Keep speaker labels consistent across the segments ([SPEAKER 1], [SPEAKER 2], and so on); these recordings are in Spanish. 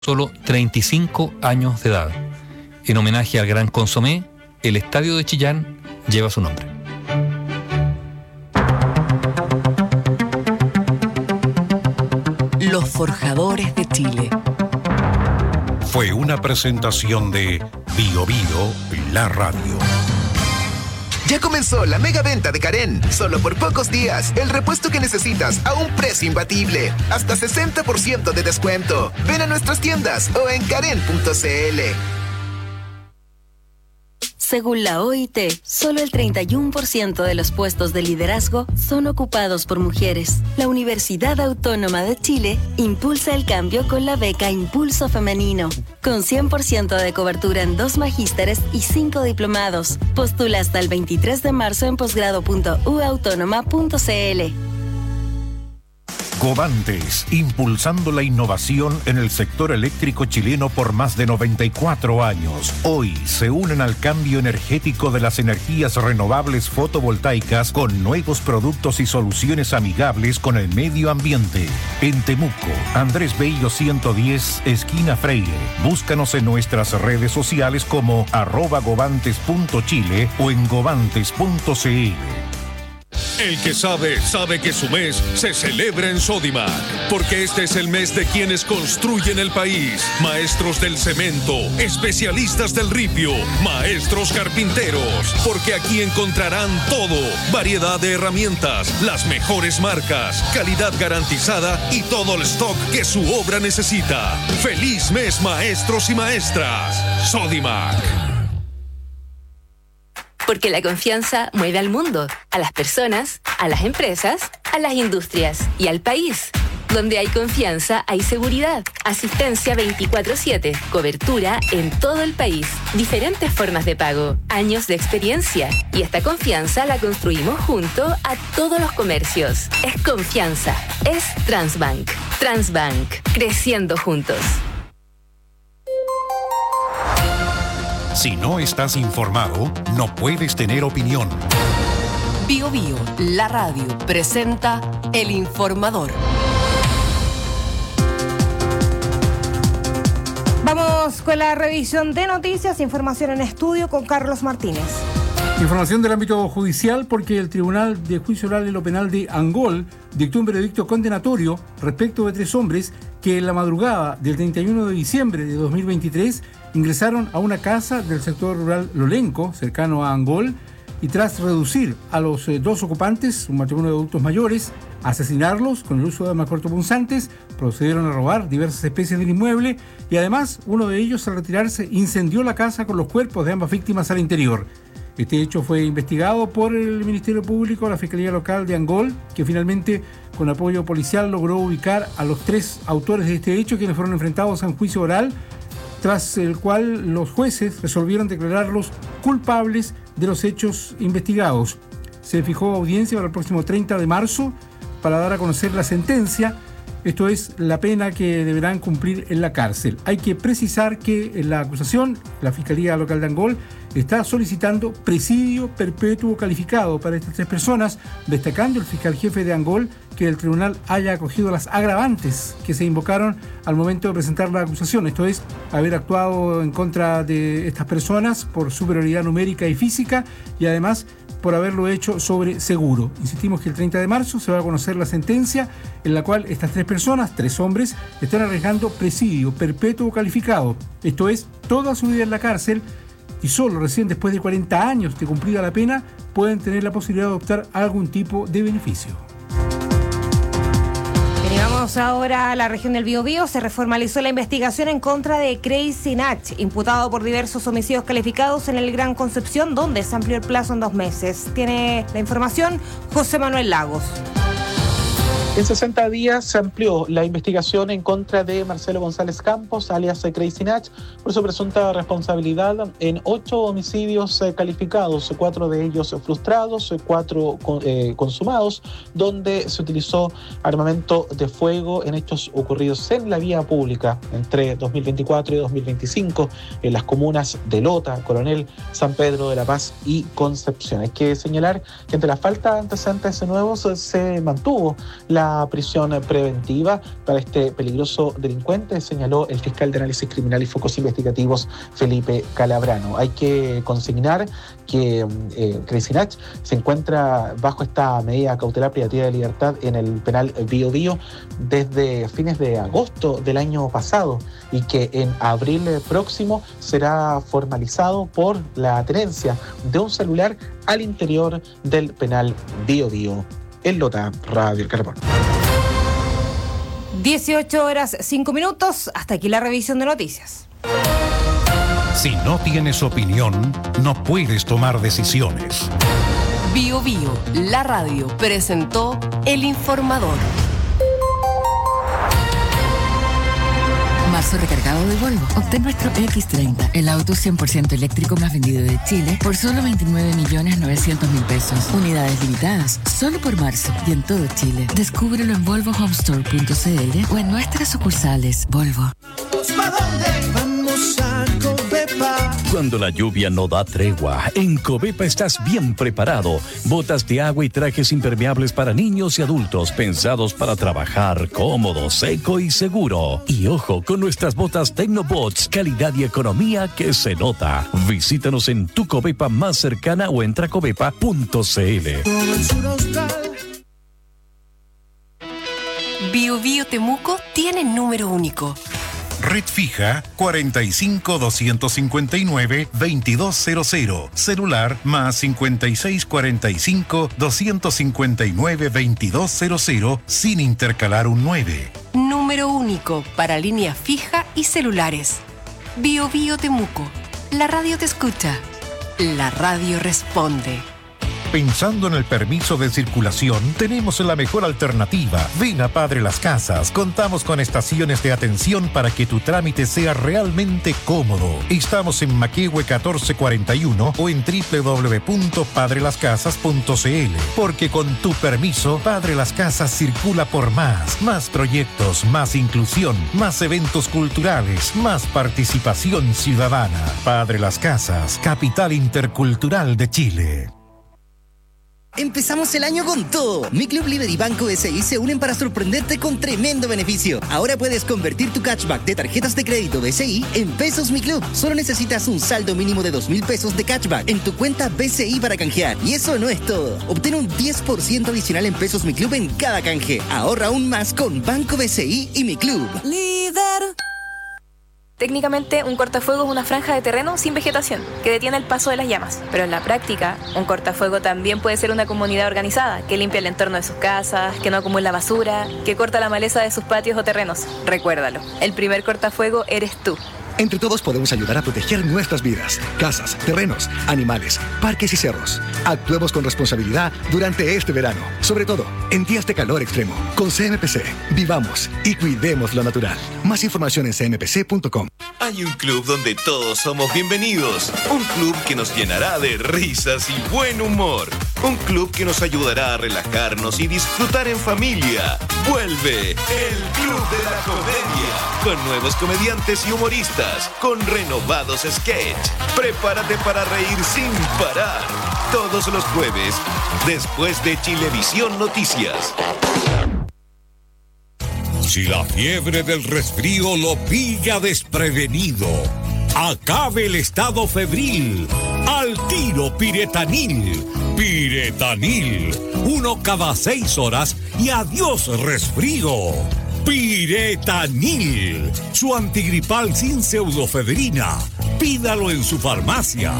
[SPEAKER 1] solo 35 años de edad. En homenaje al gran consomé, el estadio de Chillán lleva su nombre.
[SPEAKER 2] Los forjadores de Chile.
[SPEAKER 3] Fue una presentación de Bio Bio, la radio.
[SPEAKER 4] Ya comenzó la mega venta de Karen. Solo por pocos días, el repuesto que necesitas a un precio imbatible. Hasta 60% de descuento. Ven a nuestras tiendas o en karen.cl.
[SPEAKER 5] Según la OIT, solo el 31% de los puestos de liderazgo son ocupados por mujeres. La Universidad Autónoma de Chile impulsa el cambio con la beca Impulso Femenino, con 100% de cobertura en 2 magísteres y 5 diplomados. Postula hasta el 23 de marzo en posgrado.uautónoma.cl.
[SPEAKER 3] Covantes, impulsando la innovación en el sector eléctrico chileno por más de 94 años. Hoy se unen al cambio energético de las energías renovables fotovoltaicas con nuevos productos y soluciones amigables con el medio ambiente. En Temuco, Andrés Bello 110, esquina Freire. Búscanos en nuestras redes sociales como @govantes.chile o en govantes.cl.
[SPEAKER 6] El que sabe, sabe que su mes se celebra en Sodimac, porque este es el mes de quienes construyen el país. Maestros del cemento, especialistas del ripio, maestros carpinteros, porque aquí encontrarán todo, variedad de herramientas, las mejores marcas, calidad garantizada y todo el stock que su obra necesita. ¡Feliz mes, maestros y maestras! Sodimac.
[SPEAKER 7] Porque la confianza mueve al mundo, a las personas, a las empresas, a las industrias y al país. Donde hay confianza, hay seguridad. Asistencia 24/7, cobertura en todo el país, diferentes formas de pago, años de experiencia. Y esta confianza la construimos junto a todos los comercios. Es confianza, es Transbank. Transbank, creciendo juntos.
[SPEAKER 3] Si no estás informado, no puedes tener opinión.
[SPEAKER 2] Bio Bio, la radio, presenta El Informador.
[SPEAKER 8] Vamos con la revisión de noticias, información en estudio con Carlos Martínez.
[SPEAKER 9] Información del ámbito judicial porque el Tribunal de Juicio Oral y lo Penal de Angol dictó un veredicto condenatorio respecto de 3 hombres que en la madrugada del 31 de diciembre de 2023 ingresaron a una casa del sector rural Lolenco, cercano a Angol, y tras reducir a los 2 ocupantes, un matrimonio de adultos mayores, asesinarlos con el uso de armas cortopunzantes, procedieron a robar diversas especies del inmueble y además uno de ellos al retirarse incendió la casa con los cuerpos de ambas víctimas al interior. Este hecho fue investigado por el Ministerio Público, la Fiscalía Local de Angol, que finalmente, con apoyo policial, logró ubicar a los 3 autores de este hecho, quienes fueron enfrentados a un juicio oral, tras el cual los jueces resolvieron declararlos culpables de los hechos investigados. Se fijó audiencia para el próximo 30 de marzo para dar a conocer la sentencia, esto es, la pena que deberán cumplir en la cárcel. Hay que precisar que en la acusación, la Fiscalía Local de Angol está solicitando presidio perpetuo calificado para estas 3 personas, destacando el fiscal jefe de Angol que el tribunal haya acogido las agravantes que se invocaron al momento de presentar la acusación, esto es, haber actuado en contra de estas personas por superioridad numérica y física y además por haberlo hecho sobre seguro. Insistimos que el 30 de marzo se va a conocer la sentencia en la cual estas 3 personas, 3 hombres, están arriesgando presidio perpetuo calificado, esto es, toda su vida en la cárcel, y solo recién después de 40 años de cumplida la pena pueden tener la posibilidad de optar a algún tipo de beneficio.
[SPEAKER 8] Vamos ahora a la región del Biobío. Se reformalizó la investigación en contra de Crazy Nach, imputado por diversos homicidios calificados en el Gran Concepción, donde se amplió el plazo en 2 meses. Tiene la información José Manuel Lagos.
[SPEAKER 10] En 60 días se amplió la investigación en contra de Marcelo González Campos, alias Crazy Nach, por su presunta responsabilidad en 8 homicidios calificados, 4 de ellos frustrados, 4 consumados, donde se utilizó armamento de fuego en hechos ocurridos en la vía pública entre 2024 y 2025 en las comunas de Lota, Coronel, San Pedro de la Paz y Concepción. Hay que señalar que ante la falta de antecedentes nuevos se mantuvo la la prisión preventiva para este peligroso delincuente, señaló el fiscal de análisis criminal y focos investigativos Felipe Calabrano. Hay que consignar que Crazy Nach se encuentra bajo esta medida cautelar privativa de libertad en el penal Bío Bío desde fines de agosto del año pasado y que en abril próximo será formalizado por la tenencia de un celular al interior del penal Bío Bío. En Lota, Radio El Carbón.
[SPEAKER 8] 18:05. Hasta aquí la revisión de noticias.
[SPEAKER 3] Si no tienes opinión, no puedes tomar decisiones.
[SPEAKER 2] Bío Bío, la radio, presentó El Informador.
[SPEAKER 11] Marzo recargado de Volvo. Obtén nuestro X30, el auto 100% eléctrico más vendido de Chile, por solo 29.900.000 pesos. Unidades limitadas, solo por marzo y en todo Chile. Descúbrelo en volvohomestore.cl o en nuestras sucursales. Volvo.
[SPEAKER 12] Vamos a Covepa. Cuando la lluvia no da tregua, en Covepa estás bien preparado. Botas de agua y trajes impermeables para niños y adultos, pensados para trabajar cómodo, seco y seguro. Y ojo, con nuestras botas Tecnobots, calidad y economía que se nota. Visítanos en tu Covepa más cercana o entra a covepa.cl.
[SPEAKER 2] Bío Bío Temuco tiene número único.
[SPEAKER 3] Red fija 45-259-2200. Celular más 5645-259-2200 sin intercalar un 9.
[SPEAKER 2] Número único para línea fija y celulares. Bío Bío Temuco. La radio te escucha. La radio responde.
[SPEAKER 3] Pensando en el permiso de circulación, tenemos la mejor alternativa. Ven a Padre Las Casas. Contamos con estaciones de atención para que tu trámite sea realmente cómodo. Estamos en Maquehue 1441 o en www.padrelascasas.cl. Porque con tu permiso, Padre Las Casas circula por más proyectos, más inclusión, más eventos culturales, más participación ciudadana. Padre Las Casas, capital intercultural de Chile.
[SPEAKER 13] Empezamos el año con todo. Mi Club Libre y Banco SI se unen para sorprenderte con tremendo beneficio. Ahora puedes convertir tu cashback de tarjetas de crédito BCI en pesos Mi Club. Solo necesitas un saldo mínimo de 2.000 pesos de cashback en tu cuenta BCI para canjear. Y eso no es todo. Obtén un 10% adicional en pesos Mi Club en cada canje. Ahorra aún más con Banco BCI y Mi Club.
[SPEAKER 14] Líder. Técnicamente, un cortafuego es una franja de terreno sin vegetación que detiene el paso de las llamas. Pero en la práctica, un cortafuego también puede ser una comunidad organizada que limpia el entorno de sus casas, que no acumula basura, que corta la maleza de sus patios o terrenos. Recuérdalo, el primer cortafuego eres tú.
[SPEAKER 15] Entre todos podemos ayudar a proteger nuestras vidas, casas, terrenos, animales, parques y cerros. Actuemos con responsabilidad durante este verano, sobre todo en días de calor extremo. Con CMPC, vivamos y cuidemos lo natural. Más información en cmpc.com.
[SPEAKER 16] Hay un club donde todos somos bienvenidos. Un club que nos llenará de risas y buen humor. Un club que nos ayudará a relajarnos y disfrutar en familia. Vuelve el Club de la Comedia. Con nuevos comediantes y humoristas. Con renovados sketch. Prepárate para reír sin parar. Todos los jueves, después de Chilevisión Noticias.
[SPEAKER 6] Si la fiebre del resfrío lo pilla desprevenido, acabe el estado febril. Al tiro Piretanil. Piretanil. 1 cada 6 horas y adiós resfrío. Piretanil. Su antigripal sin pseudofedrina. Pídalo en su farmacia.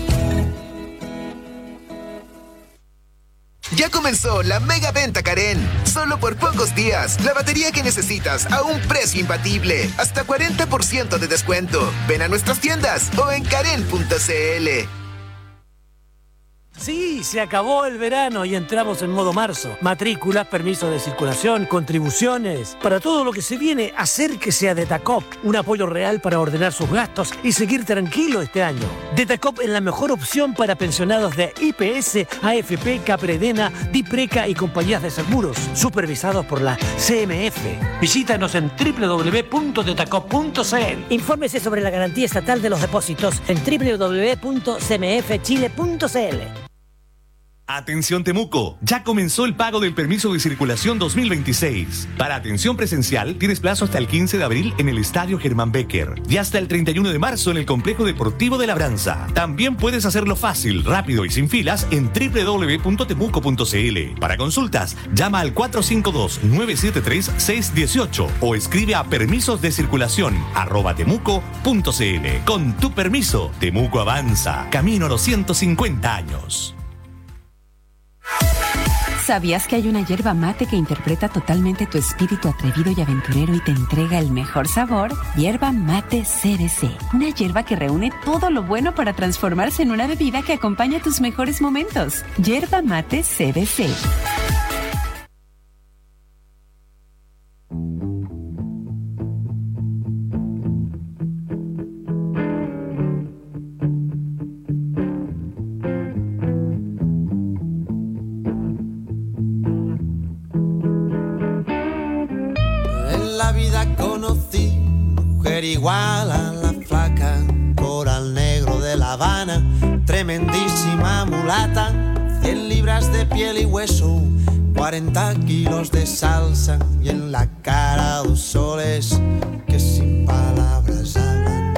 [SPEAKER 4] Ya comenzó la mega venta Karen. Solo por pocos días. La batería que necesitas a un precio imbatible. Hasta 40% de descuento. Ven a nuestras tiendas o en karen.cl.
[SPEAKER 17] Sí, se acabó el verano y entramos en modo marzo. Matrículas, permisos de circulación, contribuciones. Para todo lo que se viene, acérquese a Detacop. Un apoyo real para ordenar sus gastos y seguir tranquilo este año. Detacop es la mejor opción para pensionados de IPS, AFP, Capredena, Dipreca y compañías de seguros, supervisados por la CMF. Visítanos en www.detacop.cl.
[SPEAKER 18] Infórmese sobre la garantía estatal de los depósitos en www.cmfchile.cl. Atención Temuco, ya comenzó el pago del permiso de circulación 2026. Para atención presencial, tienes plazo hasta el 15 de abril en el Estadio Germán Becker y hasta el 31 de marzo en el Complejo Deportivo de Labranza. También puedes hacerlo fácil, rápido y sin filas en www.temuco.cl. Para consultas, llama al 452-973-618 o escribe a permisosdecirculación@temuco.cl. Con tu permiso, Temuco avanza. Camino a los 150 años.
[SPEAKER 19] ¿Sabías que hay una yerba mate que interpreta totalmente tu espíritu atrevido y aventurero y te entrega el mejor sabor? Yerba Mate CBC. Una yerba que reúne todo lo bueno para transformarse en una bebida que acompaña tus mejores momentos. Yerba Mate CBC.
[SPEAKER 20] Igual a la flaca, coral negro de La Habana, tremendísima mulata, 100 libras de piel y hueso, 40 kilos de salsa y en la cara 2 soles que sin palabras hablan,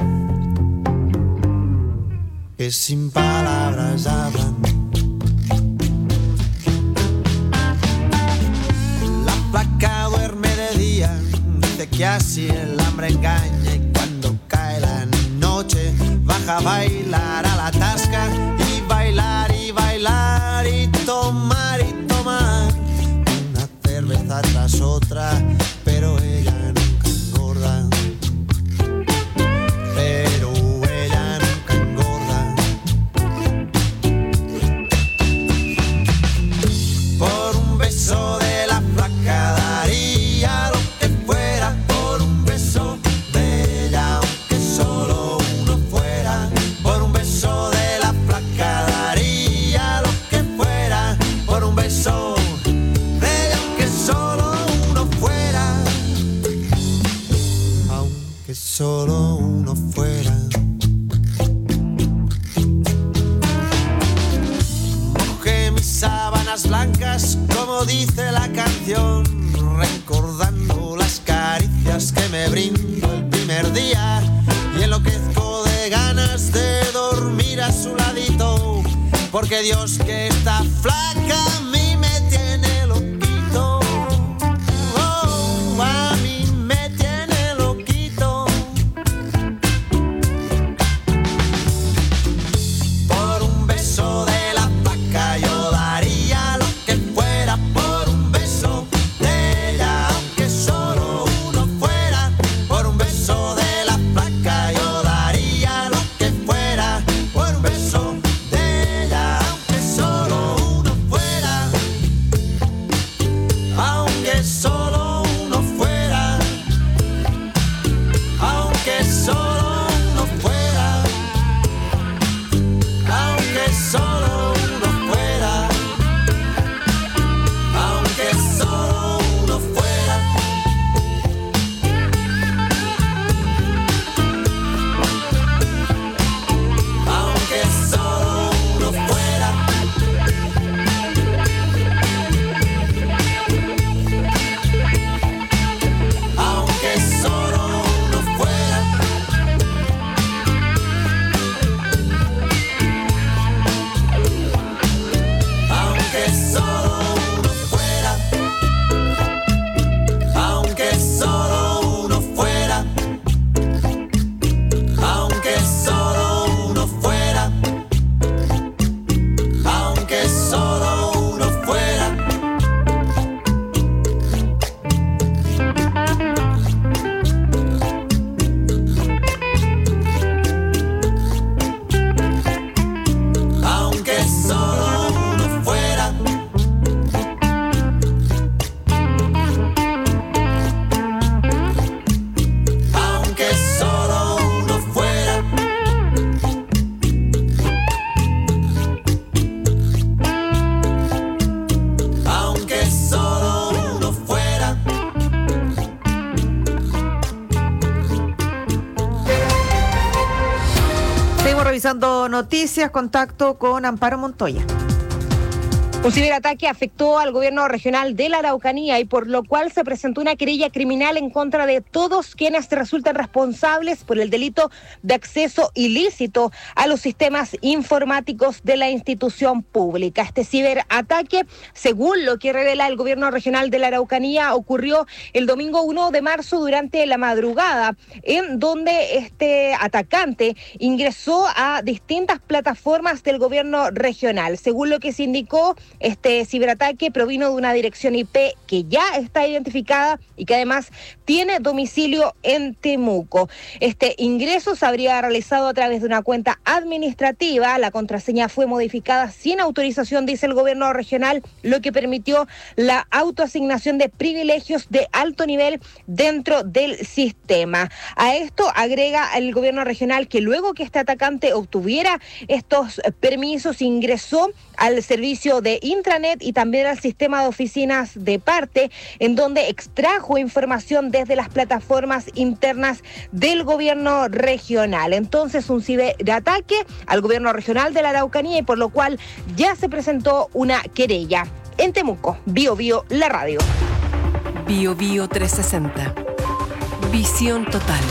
[SPEAKER 20] que sin palabras hablan. La flaca duerme de día, dice que así el hambre engaña. Baja a bailar a la tasca y bailar y bailar y tomar una cerveza tras otra, pero ella nunca engorda, pero ella nunca engorda. Por un beso de la flaca daría lo que fuera, por un beso de ella, aunque solo por un beso de la flaca daría lo que fuera, por un beso de ella, aunque solo uno fuera, aunque solo uno fuera. Mojé mis sábanas blancas, como dice la canción, recordando las caricias que me brindó el primer día y enloquezco de ganas de dormir a su ladito, porque Dios que está flaca a mí me tiene loquito, oh, a mí me tiene loquito. Por un beso de la flaca yo daría lo que fuera, por un beso de ella, aunque solo uno fuera, por un beso de la flaca yo daría lo que fuera, por un beso de ella, aunque solo uno fuera, aunque solo uno fuera, aunque solo uno fuera, aunque solo uno fuera, aunque solo uno fuera. Aunque solo uno fuera, aunque solo uno fuera, aunque solo uno fuera, aunque solo uno fuera, aunque solo uno fuera, aunque solo uno fuera. Aunque solo uno fuera, aunque solo uno fuera, aunque solo uno fuera.
[SPEAKER 21] Seguimos revisando noticias, contacto con Amparo Montoya.
[SPEAKER 8] Un ciberataque afectó al gobierno regional de la Araucanía y por lo cual se presentó una querella criminal en contra de todos quienes resultan responsables por el delito de acceso ilícito a los sistemas informáticos de la institución pública. Este ciberataque, según lo que revela el gobierno regional de la Araucanía, ocurrió el domingo 1 de marzo durante la madrugada, en donde este atacante ingresó a distintas plataformas del gobierno regional. Según lo que se indicó, este ciberataque provino de una dirección IP que ya está identificada y que además tiene domicilio en Temuco. Este ingreso se habría realizado a través de una cuenta administrativa. La contraseña fue modificada sin autorización, dice el gobierno regional, lo que permitió la autoasignación de privilegios de alto nivel dentro del sistema. A esto agrega el gobierno regional que luego que este atacante obtuviera estos permisos, ingresó al servicio de intranet y también al sistema de oficinas de parte, en donde extrajo información desde las plataformas internas del gobierno regional. Entonces, un ciberataque al gobierno regional de la Araucanía y por lo cual ya se presentó una querella. En Temuco, Bio Bio, la radio.
[SPEAKER 2] Bio Bio 360. Visión total.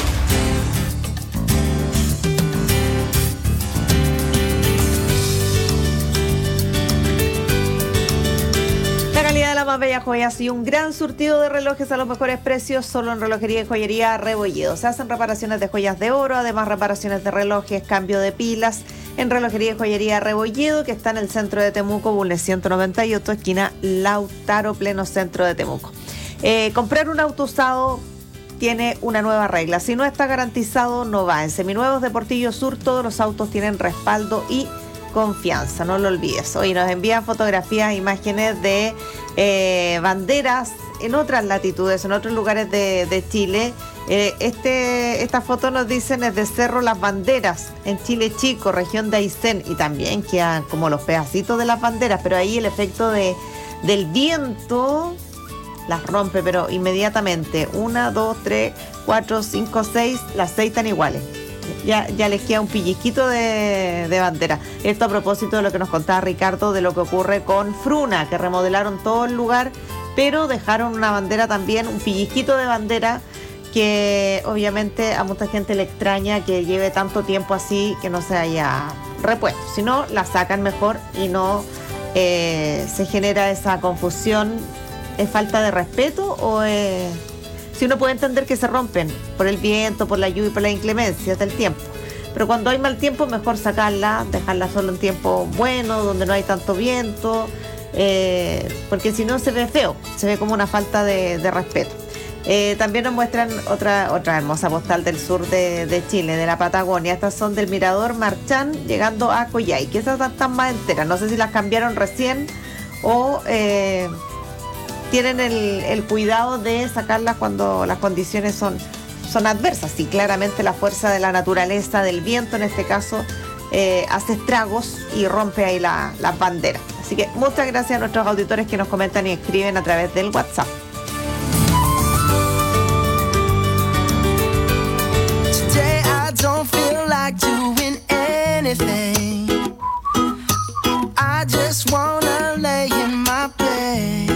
[SPEAKER 14] La calidad de las más bellas joyas y un gran surtido de relojes a los mejores precios solo en Relojería y Joyería Rebolledo. Se hacen reparaciones de joyas de oro, además reparaciones de relojes, cambio de pilas en Relojería y Joyería Rebolledo, que está en el centro de Temuco, Bulnes 198, esquina Lautaro, pleno centro de Temuco. Comprar un auto usado tiene una nueva regla. Si no está garantizado, no va. En Seminuevos de Portillo Sur todos los autos tienen respaldo y confianza, no lo olvides. Hoy nos envían fotografías, imágenes de banderas en otras latitudes, en otros lugares de Chile. Esta foto nos dicen es de Cerro Las Banderas, en Chile Chico, región de Aysén, y también quedan como los pedacitos de las banderas, pero ahí el efecto del viento las rompe, pero inmediatamente. 1, 2, 3, 4, 5, 6, las 6 están iguales. Ya les queda un pellizquito de bandera. Esto a propósito de lo que nos contaba Ricardo, de lo que ocurre con Fruna, que remodelaron todo el lugar, pero dejaron una bandera también, un pellizquito de bandera, que obviamente a mucha gente le extraña que lleve tanto tiempo así, que no se haya repuesto. Si no, la sacan mejor y no se genera esa confusión. ¿Es falta de respeto o si uno puede entender que se rompen por el viento, por la lluvia, por las inclemencias del tiempo? Pero cuando hay mal tiempo, mejor sacarla, dejarla solo en tiempo bueno, donde no hay tanto viento, porque si no se ve feo, se ve como una falta de respeto. También nos muestran otra hermosa postal del sur de Chile, de la Patagonia. Estas son del Mirador Marchán, llegando a Coyhai, que esas están más enteras. No sé si las cambiaron recién o tienen el cuidado de sacarlas cuando las condiciones son adversas. Sí, claramente la fuerza de la naturaleza, del viento en este caso, hace estragos y rompe ahí las banderas. Así que muchas gracias a nuestros auditores que nos comentan y escriben a través del WhatsApp.
[SPEAKER 20] Today I don't feel like doing anything. I just wanna lay in my bed.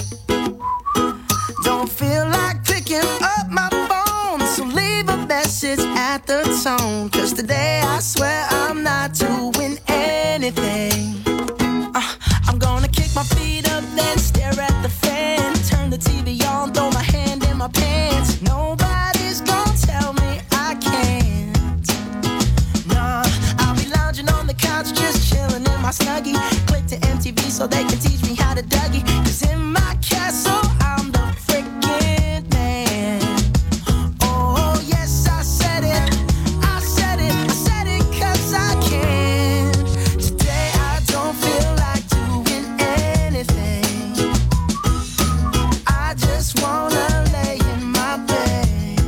[SPEAKER 20] Don't feel like picking up my phone, so leave a message at the tone. 'Cause today I swear I'm not doing anything. I'm gonna kick my feet up, then stare at the fan. Turn the TV on, throw my hand in my pants. Nobody's gonna tell me I can't. Nah, I'll be lounging on the couch, just chilling in my Snuggie. Click to MTV so they can teach me how to Dougie. 'Cause in my castle, I'm the freaking man. Oh, yes, I said it. I said it. I said it 'cause I can. Today I don't feel like doing anything. I just wanna lay in my bed.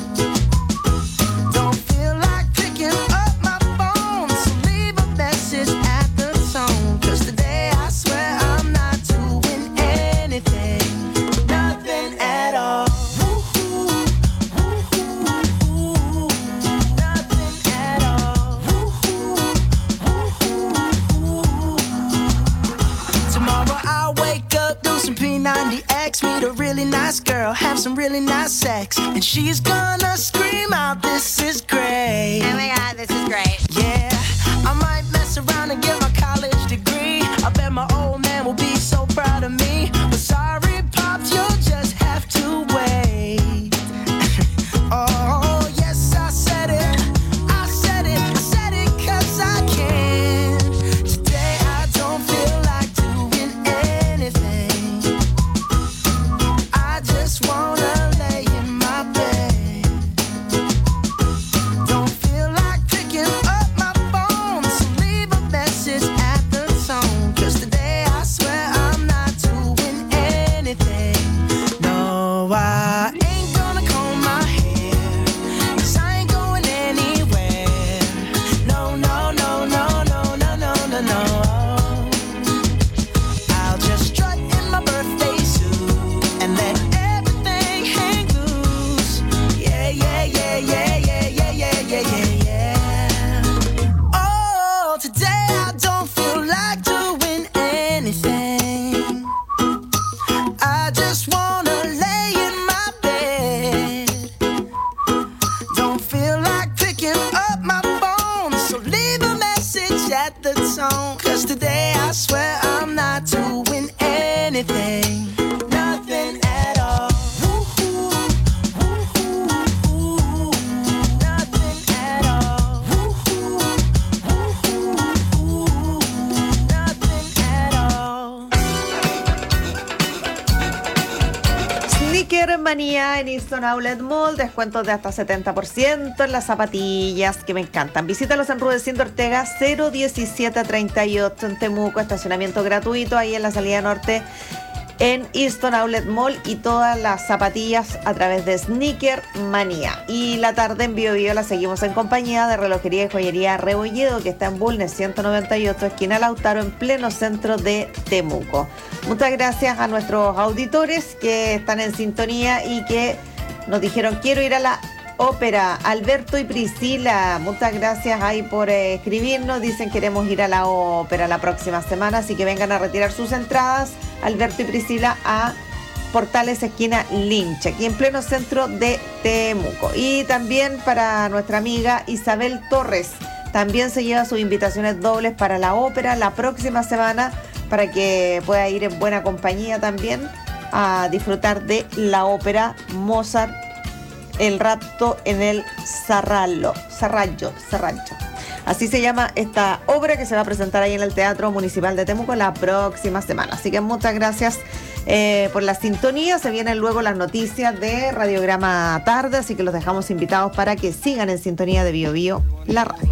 [SPEAKER 20] Don't feel like picking up my phone, so leave a message at the tone. 'Cause today I swear I'm not doing anything. have some really nice sex. And she's gonna scream out, this is great.
[SPEAKER 21] Oh my God, this is great.
[SPEAKER 20] Yeah, I might mess around and get my college degree. I bet my old man will be so proud of me. But sorry, Pops, you'll just have to wait. Oh, yes, I said it. I said it. I said it 'cause I can. Today I don't feel like doing anything. I just wanna lay in my bed. Don't feel like picking up my phone, so leave a message at the tone. 'Cause today I swear I'm not doing anything. No, I ain't gonna comb my hair, 'cause I ain't going anywhere. No, no, no, no, no, no, no, no, no. I'll just strut in my birthday suit and let everything hang loose. Yeah, yeah, yeah, yeah, yeah, yeah, yeah, yeah, yeah, yeah. Oh, today I don't feel like doing anything. I just wanna lay in my bed. Don't feel like picking up my phone, so leave a message at the tone. 'Cause today I swear I'm not doing anything. Nothing at all. Woo-hoo, woo-hoo, woo-hoo. Nothing at all. Woo-hoo, woo-hoo, woo-hoo. Nothing at all.
[SPEAKER 22] Sneaker Manía en Easton Outlet Mall, descuentos de hasta 70% en las zapatillas que me encantan. Visítalos en Rudecindo Ortega 01738 en Temuco, estacionamiento gratuito ahí en la salida norte en Easton Outlet Mall, y todas las zapatillas a través de Sneaker Manía. Y la tarde en Bio Bio la seguimos en compañía de Relojería y Joyería Rebolledo, que está en Bulnes 198, esquina Lautaro, en pleno centro de Temuco. Muchas gracias a nuestros auditores que están en sintonía y que nos dijeron quiero ir a la ópera. Alberto y Priscila, muchas gracias ahí por escribirnos. Dicen queremos ir a la ópera la próxima semana, así que vengan a retirar sus entradas, Alberto y Priscila, a Portales esquina Lynch, aquí en pleno centro de Temuco. Y también para nuestra amiga Isabel Torres, también se lleva sus invitaciones dobles para la ópera la próxima semana, para que pueda ir en buena compañía también a disfrutar de la ópera Mozart, El Rapto en el Sarraggio. Así se llama esta obra que se va a presentar ahí en el Teatro Municipal de Temuco la próxima semana. Así que muchas gracias por la sintonía. Se vienen luego las noticias de Radiograma Tarde, así que los dejamos invitados para que sigan en sintonía de Bio Bio, la radio.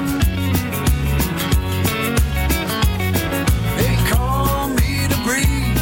[SPEAKER 20] They call me to breathe.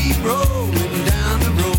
[SPEAKER 20] keep rolling down the road.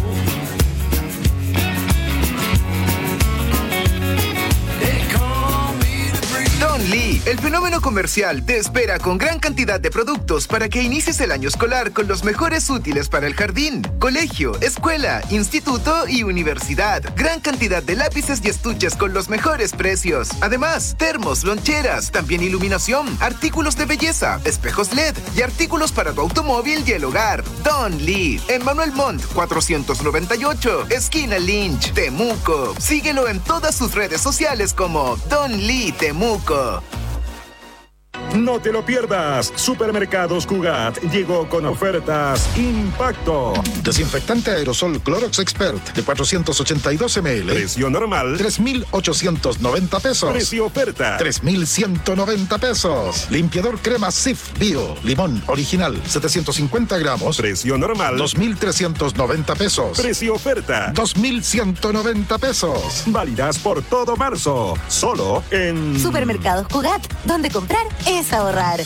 [SPEAKER 4] Don Lee, el fenómeno comercial, te espera con gran cantidad de productos para que inicies el año escolar con los mejores útiles para el jardín, colegio, escuela, instituto y universidad. Gran cantidad de lápices y estuches con los mejores precios. Además, termos, loncheras, también iluminación, artículos de belleza, espejos LED y artículos para tu automóvil y el hogar. Don Lee, en Manuel Montt 498, esquina Lynch, Temuco. Síguelo en todas sus redes sociales como Don Lee Temuco.
[SPEAKER 1] No te lo pierdas. Supermercados Cugat llegó con ofertas Impacto.
[SPEAKER 21] Desinfectante aerosol Clorox Expert de 482 ml.
[SPEAKER 1] Precio normal
[SPEAKER 21] 3,890 pesos.
[SPEAKER 1] Precio oferta
[SPEAKER 21] 3,190 pesos. Limpiador crema Cif Bio limón original 750 gramos.
[SPEAKER 1] Precio normal
[SPEAKER 21] 2,390 pesos.
[SPEAKER 1] Precio oferta
[SPEAKER 21] 2,190 pesos.
[SPEAKER 1] Válidas por todo marzo. Solo en
[SPEAKER 23] Supermercados Cugat, donde comprar es ahorrar.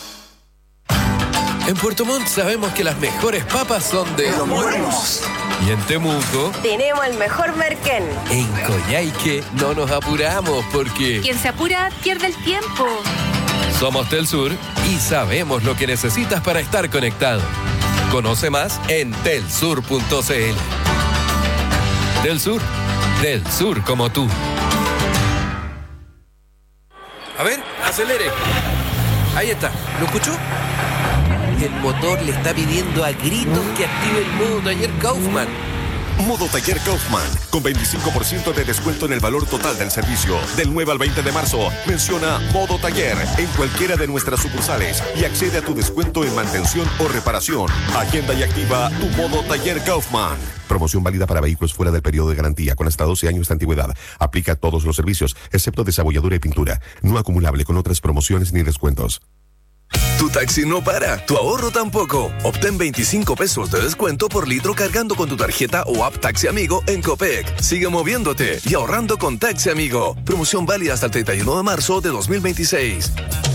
[SPEAKER 24] En Puerto Montt sabemos que las mejores papas son de
[SPEAKER 23] Los Buenos.
[SPEAKER 24] Y en Temuco
[SPEAKER 23] Tenemos el mejor merquén.
[SPEAKER 24] En Coyhaique no nos apuramos porque
[SPEAKER 7] Quien se apura pierde el tiempo.
[SPEAKER 24] somos Telsur y sabemos lo que necesitas para estar conectado. Conoce más en telsur.cl. Telsur, del sur como tú. A ver, acelere. Ahí está, ¿lo escuchó? El motor le está pidiendo a gritos que active el modo taller Kaufman.
[SPEAKER 6] Modo Taller Kaufman, con 25% de descuento en el valor total del servicio. Del 9 al 20 de marzo, menciona Modo Taller en cualquiera de nuestras sucursales y accede a tu descuento en mantención o reparación. Agenda y activa tu Modo Taller Kaufman. Promoción válida para vehículos fuera del periodo de garantía con hasta 12 años de antigüedad. Aplica a todos los servicios, excepto desabolladura y pintura. No acumulable con otras promociones ni descuentos.
[SPEAKER 25] Tu taxi no para, tu ahorro tampoco. Obtén 25 pesos de descuento por litro cargando con tu tarjeta o app Taxi Amigo en Copec. Sigue moviéndote y ahorrando con Taxi Amigo. Promoción válida hasta el 31 de marzo de 2026.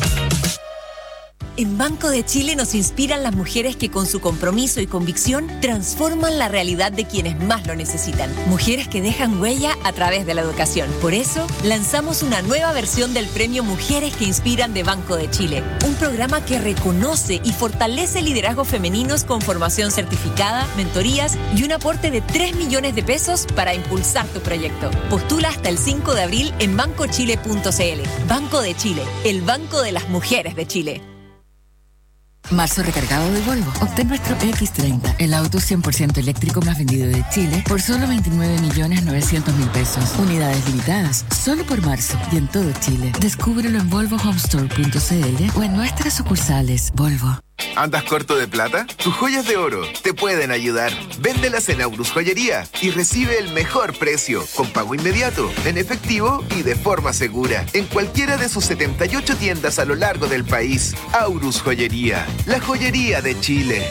[SPEAKER 26] En Banco de Chile nos inspiran las mujeres que con su compromiso y convicción transforman la realidad de quienes más lo necesitan. Mujeres que dejan huella a través de la educación. Por eso, lanzamos una nueva versión del premio Mujeres que Inspiran de Banco de Chile. Un programa que reconoce y fortalece liderazgos femeninos con formación certificada, mentorías y un aporte de 3 millones de pesos para impulsar tu proyecto. Postula hasta el 5 de abril en bancochile.cl. Banco de Chile, el banco de las mujeres de Chile.
[SPEAKER 11] Marzo recargado de Volvo. Obtén nuestro X30, el auto 100% eléctrico más vendido de Chile, por solo 29.900.000 pesos. Unidades limitadas, solo por marzo y en todo Chile. Descúbrelo en volvohomestore.cl o en nuestras sucursales. Volvo.
[SPEAKER 4] ¿Andas corto de plata? Tus joyas de oro te pueden ayudar. Véndelas en Aurus Joyería y recibe el mejor precio, con pago inmediato, en efectivo y de forma segura, en cualquiera de sus 78 tiendas a lo largo del país. Aurus Joyería, la joyería de Chile.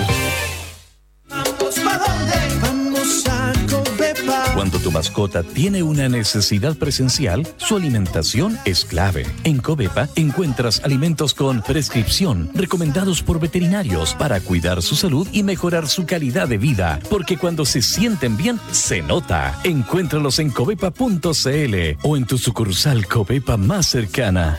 [SPEAKER 12] Cuando tu mascota tiene una necesidad presencial, su alimentación es clave. En Covepa encuentras alimentos con prescripción, recomendados por veterinarios para cuidar su salud y mejorar su calidad de vida. Porque cuando se sienten bien, se nota. Encuéntralos en covepa.cl o en tu sucursal Covepa más cercana.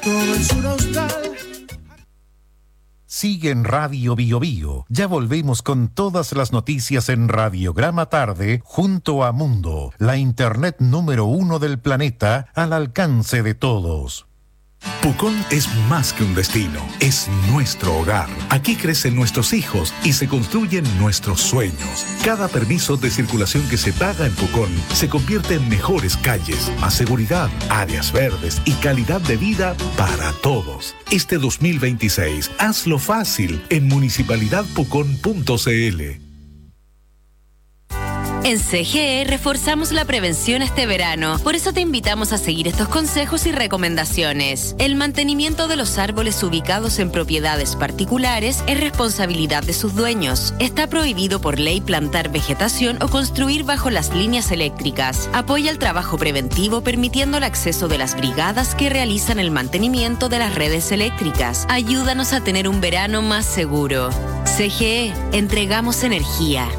[SPEAKER 3] Sigue en Radio Bio Bio. Ya volvemos con todas las noticias en Radiograma Tarde junto a Mundo, la internet número 1 del planeta al alcance de todos.
[SPEAKER 27] Pucón es más que un destino, es nuestro hogar. Aquí crecen nuestros hijos y se construyen nuestros sueños. Cada permiso de circulación que se paga en Pucón se convierte en mejores calles, más seguridad, áreas verdes y calidad de vida para todos. Este 2026, hazlo fácil en municipalidadpucón.cl.
[SPEAKER 5] En CGE reforzamos la prevención este verano. Por eso te invitamos a seguir estos consejos y recomendaciones. El mantenimiento de los árboles ubicados en propiedades particulares es responsabilidad de sus dueños. Está prohibido por ley plantar vegetación o construir bajo las líneas eléctricas. Apoya el trabajo preventivo permitiendo el acceso de las brigadas que realizan el mantenimiento de las redes eléctricas. Ayúdanos a tener un verano más seguro. CGE, entregamos energía.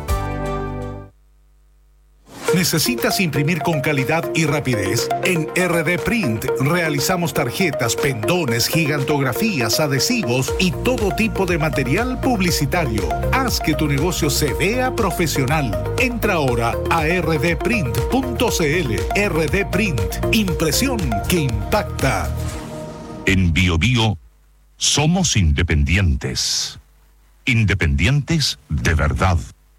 [SPEAKER 27] ¿Necesitas imprimir con calidad y rapidez? En RD Print realizamos tarjetas, pendones, gigantografías, adhesivos y todo tipo de material publicitario. Haz que tu negocio se vea profesional. Entra ahora a rdprint.cl. RD Print, impresión que impacta.
[SPEAKER 9] En BioBio somos independientes. Independientes de verdad.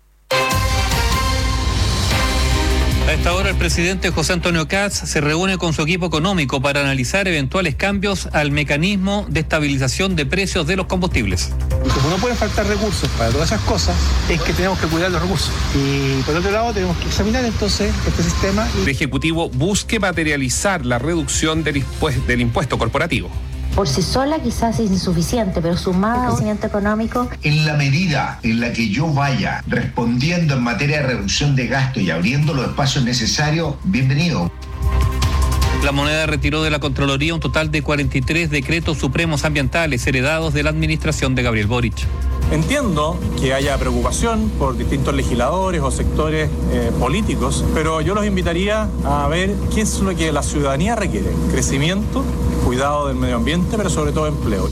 [SPEAKER 10] A esta hora el presidente José Antonio Kast se reúne con su equipo económico para analizar eventuales cambios al mecanismo de estabilización de precios de los combustibles.
[SPEAKER 13] Y como no pueden faltar recursos para todas esas cosas, es que tenemos que cuidar los recursos. Y por otro lado tenemos que examinar entonces este sistema.
[SPEAKER 15] El Ejecutivo busque materializar la reducción del impuesto corporativo.
[SPEAKER 16] Por sí sola quizás es insuficiente, pero sumada al crecimiento económico.
[SPEAKER 17] En la medida en la que yo vaya respondiendo en materia de reducción de gasto y abriendo los espacios necesarios, bienvenido.
[SPEAKER 10] La Moneda retiró de la Contraloría un total de 43 decretos supremos ambientales heredados de la administración de Gabriel Boric.
[SPEAKER 28] Entiendo que haya preocupación por distintos legisladores o sectores políticos, pero yo los invitaría a ver qué es lo que la ciudadanía requiere: crecimiento, cuidado del medio ambiente, pero sobre todo empleo.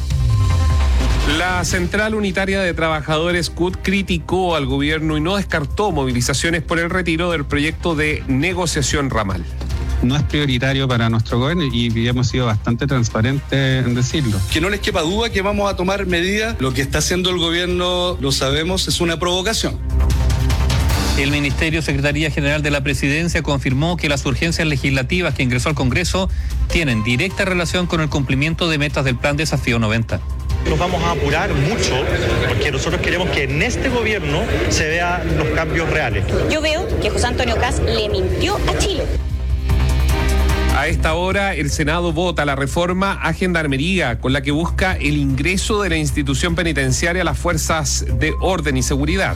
[SPEAKER 15] La Central Unitaria de Trabajadores CUT criticó al gobierno y no descartó movilizaciones por el retiro del proyecto de negociación ramal.
[SPEAKER 29] No es prioritario para nuestro gobierno y hemos sido bastante transparentes en decirlo.
[SPEAKER 30] Que no les quepa duda que vamos a tomar medidas. Lo que está haciendo el gobierno, lo sabemos, es una provocación.
[SPEAKER 10] El Ministerio Secretaría General de la Presidencia confirmó que las urgencias legislativas que ingresó al Congreso tienen directa relación con el cumplimiento de metas del Plan Desafío 90.
[SPEAKER 31] Nos vamos a apurar mucho porque nosotros queremos que en este gobierno se vean los cambios reales.
[SPEAKER 32] Yo veo que José Antonio Kast le mintió a Chile.
[SPEAKER 15] A esta hora, el Senado vota la reforma a Gendarmería, con la que busca el ingreso de la institución penitenciaria a las fuerzas de orden y seguridad.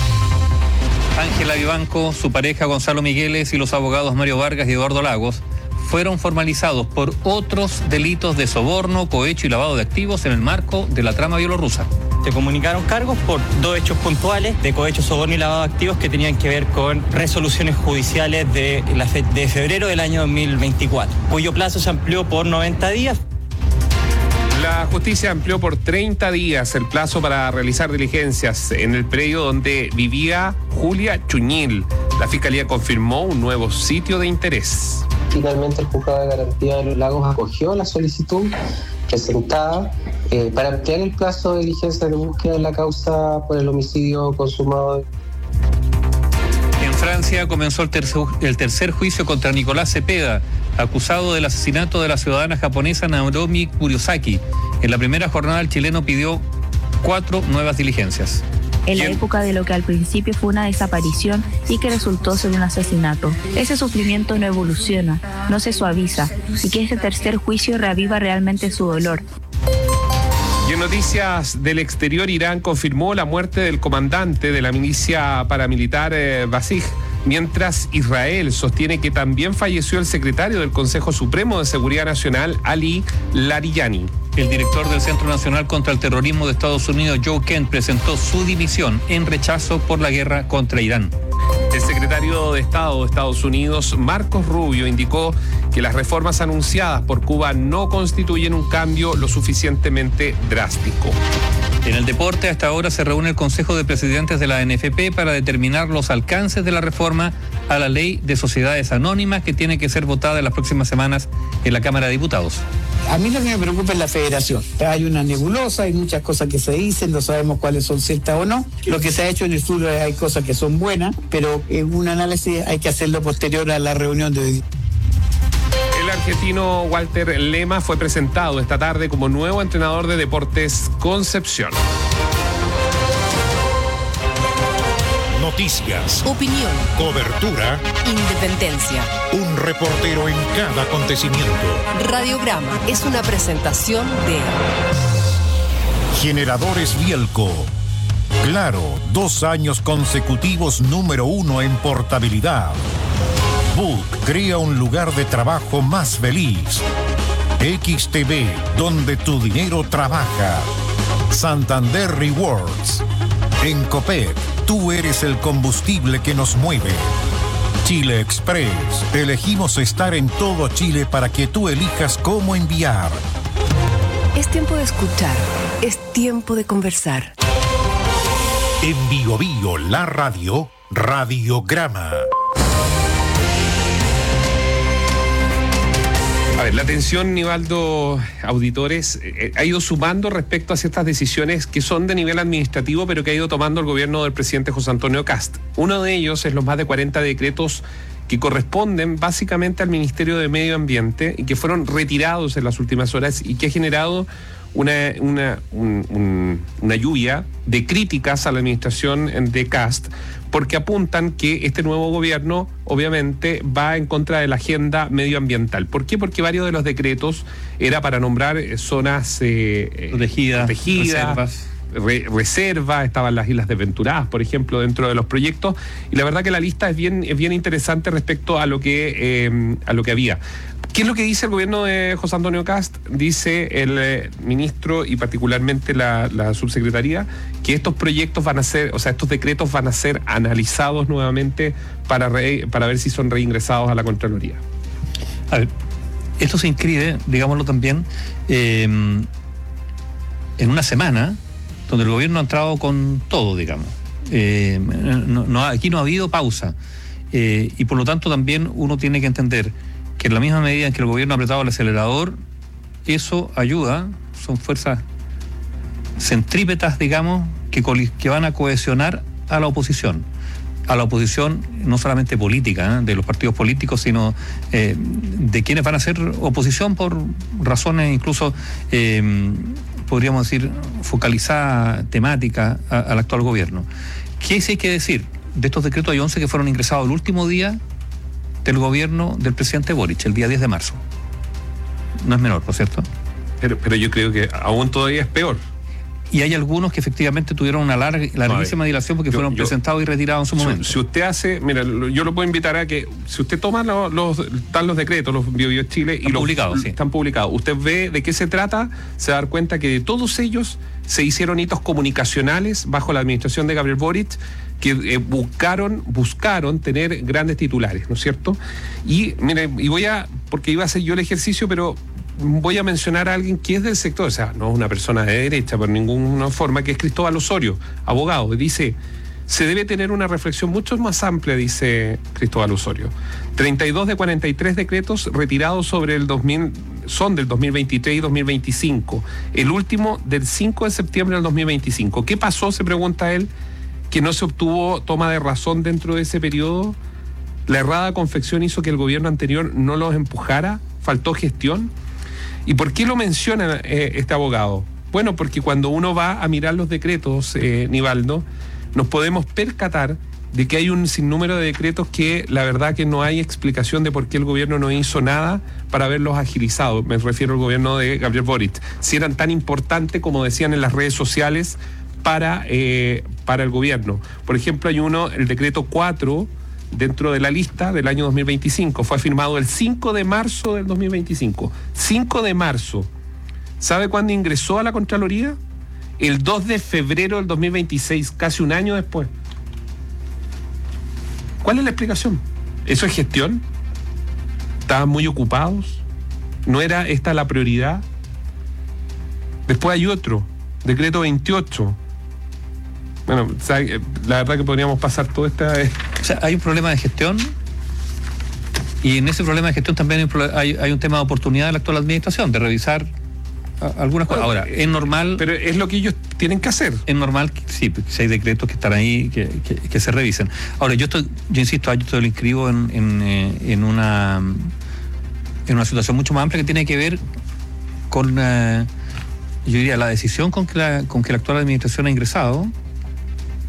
[SPEAKER 10] Ángela Vivanco, su pareja Gonzalo Migueles y los abogados Mario Vargas y Eduardo Lagos fueron formalizados por otros delitos de soborno, cohecho y lavado de activos en el marco de la trama bielorrusa.
[SPEAKER 31] Se comunicaron cargos por 2 hechos puntuales de cohecho, soborno y lavado de activos que tenían que ver con resoluciones judiciales de febrero del año 2024, cuyo plazo se amplió por 90 días.
[SPEAKER 15] La justicia amplió por 30 días el plazo para realizar diligencias en el predio donde vivía Julia Chuñil. La Fiscalía confirmó un nuevo sitio de interés.
[SPEAKER 33] Finalmente el Juzgado de Garantía de los Lagos acogió la solicitud presentada para ampliar el plazo de diligencia de búsqueda de la causa por el homicidio consumado.
[SPEAKER 10] En Francia comenzó el tercer juicio contra Nicolás Cepeda, acusado del asesinato de la ciudadana japonesa Naomi Kurosaki. En la primera jornada el chileno pidió 4 nuevas diligencias.
[SPEAKER 34] En la época de lo que al principio fue una desaparición y que resultó ser un asesinato. Ese sufrimiento no evoluciona, no se suaviza, y que este tercer juicio reaviva realmente su dolor.
[SPEAKER 15] Y en noticias del exterior, Irán confirmó la muerte del comandante de la milicia paramilitar Basij, mientras Israel sostiene que también falleció el secretario del Consejo Supremo de Seguridad Nacional, Ali Larijani.
[SPEAKER 10] El director del Centro Nacional contra el Terrorismo de Estados Unidos, Joe Kent, presentó su dimisión en rechazo por la guerra contra Irán.
[SPEAKER 15] El secretario de Estado de Estados Unidos, Marcos Rubio, indicó que las reformas anunciadas por Cuba no constituyen un cambio lo suficientemente drástico.
[SPEAKER 10] En el deporte, hasta ahora se reúne el Consejo de Presidentes de la NFP para determinar los alcances de la reforma a la Ley de Sociedades Anónimas, que tiene que ser votada en las próximas semanas en la Cámara de Diputados.
[SPEAKER 35] A mí lo que me preocupa es la federación. Hay una nebulosa, hay muchas cosas que se dicen, no sabemos cuáles son ciertas o no. Lo que se ha hecho en el sur hay cosas que son buenas, pero en un análisis hay que hacerlo posterior a la reunión de hoy.
[SPEAKER 15] El argentino Walter Lema fue presentado esta tarde como nuevo entrenador de Deportes Concepción.
[SPEAKER 3] Noticias,
[SPEAKER 1] opinión,
[SPEAKER 3] cobertura,
[SPEAKER 1] independencia.
[SPEAKER 3] Un reportero en cada acontecimiento.
[SPEAKER 1] Radiograma es una presentación de
[SPEAKER 3] Generadores Bielco. Claro, 2 años consecutivos número 1 en portabilidad. Book crea un lugar de trabajo más feliz. XTV, donde tu dinero trabaja. Santander Rewards. En Copec, tú eres el combustible que nos mueve. Chile Express, elegimos estar en todo Chile para que tú elijas cómo enviar.
[SPEAKER 1] Es tiempo de escuchar, es tiempo de conversar.
[SPEAKER 3] En Bio Bio, la radio, Radiograma.
[SPEAKER 15] A ver, la tensión, Nivaldo, auditores, ha ido sumando respecto a ciertas decisiones que son de nivel administrativo, pero que ha ido tomando el gobierno del presidente José Antonio Kast. Uno de ellos es los más de 40 decretos que corresponden básicamente al Ministerio de Medio Ambiente y que fueron retirados en las últimas horas y que ha generado una lluvia de críticas a la administración de Kast, porque apuntan que este nuevo gobierno obviamente va en contra de la agenda medioambiental. ¿Por qué? Porque varios de los decretos era para nombrar zonas protegidas, reservas, estaban las Islas Desventuradas, por ejemplo, dentro de los proyectos, y la verdad que la lista es bien interesante respecto a lo que había. ¿Qué es lo que dice el gobierno de José Antonio Kast? Dice el ministro y particularmente la subsecretaría que estos proyectos estos decretos van a ser analizados nuevamente para ver si son reingresados a la Contraloría.
[SPEAKER 10] A ver, esto se inscribe, digámoslo también, en una semana donde el gobierno ha entrado con todo, digamos. Aquí no ha habido pausa. Y por lo tanto también uno tiene que entender que en la misma medida en que el gobierno ha apretado el acelerador, eso ayuda, son fuerzas centrípetas, digamos, que van a cohesionar a la oposición no solamente política, de los partidos políticos, sino de quienes van a ser oposición por razones incluso, podríamos decir, focalizada, temática al actual gobierno. ¿Qué sí hay que decir? De estos decretos hay 11 que fueron ingresados el último día del gobierno del presidente Boric, el día 10 de marzo. No es menor, ¿no es cierto?
[SPEAKER 15] Pero yo creo que aún todavía es peor.
[SPEAKER 10] Y hay algunos que efectivamente tuvieron una larguísima dilación porque fueron presentados y retirados en su momento.
[SPEAKER 15] Si usted hace, mira, yo lo puedo invitar a que, si usted toma los decretos, los Bio Bio Chile, están publicados. Usted ve de qué se trata, se va a dar cuenta que de todos ellos se hicieron hitos comunicacionales bajo la administración de Gabriel Boric, que buscaron tener grandes titulares, ¿no es cierto? Y mire, porque iba a hacer yo el ejercicio, pero voy a mencionar a alguien que es del sector, o sea, no es una persona de derecha por ninguna forma, que es Cristóbal Osorio, abogado. Dice, se debe tener una reflexión mucho más amplia, dice Cristóbal Osorio. 32 de 43 decretos retirados sobre el 2000 son del 2023 y 2025. El último del 5 de septiembre del 2025. ¿Qué pasó? Se pregunta él. Que no se obtuvo toma de razón dentro de ese periodo. La errada confección hizo que el gobierno anterior no los empujara, faltó gestión. ¿Y por qué lo menciona este abogado? Bueno, porque cuando uno va a mirar los decretos, Nivaldo, nos podemos percatar de que hay un sinnúmero de decretos que la verdad que no hay explicación de por qué el gobierno no hizo nada para haberlos agilizado. Me refiero al gobierno de Gabriel Boric. Si eran tan importantes como decían en las redes sociales para el gobierno. Por ejemplo, hay el decreto 4, dentro de la lista del año 2025. Fue firmado el 5 de marzo del 2025. 5 de marzo. ¿Sabe cuándo ingresó a la Contraloría? El 2 de febrero del 2026, casi un año después. ¿Cuál es la explicación? ¿Eso es gestión? ¿Estaban muy ocupados? ¿No era esta la prioridad? Después hay otro, decreto 28. Bueno, la verdad que podríamos pasar todo esta...
[SPEAKER 10] O sea, hay un problema de gestión y en ese problema de gestión también hay un tema de oportunidad de la actual administración, de revisar algunas cosas. Ahora, es normal...
[SPEAKER 15] Pero es lo que ellos tienen que hacer.
[SPEAKER 10] Es normal, sí, si hay decretos que están ahí, que se revisen. Ahora, yo insisto, yo lo inscribo en una situación mucho más amplia que tiene que ver con, yo diría, la decisión con que la actual administración ha ingresado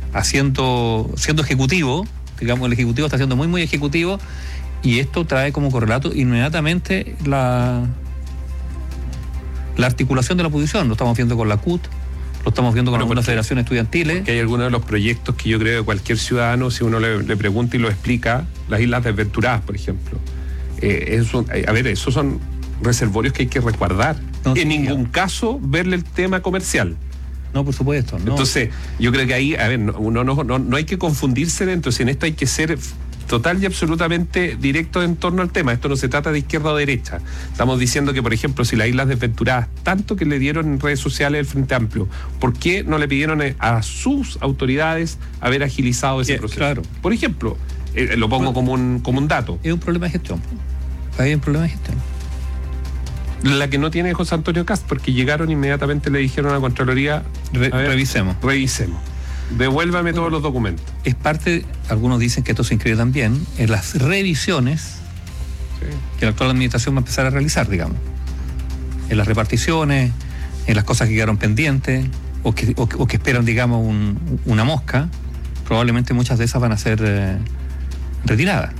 [SPEAKER 10] siendo ejecutivo, digamos, el ejecutivo está siendo muy, muy ejecutivo, y esto trae como correlato inmediatamente la articulación de la oposición. Lo estamos viendo con la CUT, lo estamos viendo con algunas federaciones estudiantiles.
[SPEAKER 15] Que hay algunos de los proyectos que yo creo que cualquier ciudadano, si uno le pregunta y lo explica, las Islas Desventuradas, por ejemplo, esos son reservorios que hay que resguardar. En ningún caso verle el tema comercial.
[SPEAKER 10] No, por supuesto. No.
[SPEAKER 15] Entonces, yo creo que ahí, no hay que confundirse dentro, si en esto hay que ser total y absolutamente directo en torno al tema. Esto no se trata de izquierda o derecha. Estamos diciendo que, por ejemplo, si las Islas Desventuradas, tanto que le dieron en redes sociales el Frente Amplio, ¿por qué no le pidieron a sus autoridades haber agilizado ese proceso? Claro. Por ejemplo, lo pongo como un dato.
[SPEAKER 10] Es un problema de gestión. Hay un problema de gestión.
[SPEAKER 15] La que no tiene José Antonio Cast, porque llegaron inmediatamente, le dijeron a la Contraloría,
[SPEAKER 10] revisemos.
[SPEAKER 15] Devuélvame todos los documentos.
[SPEAKER 10] Es parte, algunos dicen que esto se inscribe también en las revisiones que la actual administración va a empezar a realizar, digamos. En las reparticiones, en las cosas que quedaron pendientes, o que esperan, digamos, una mosca. Probablemente muchas de esas van a ser retiradas.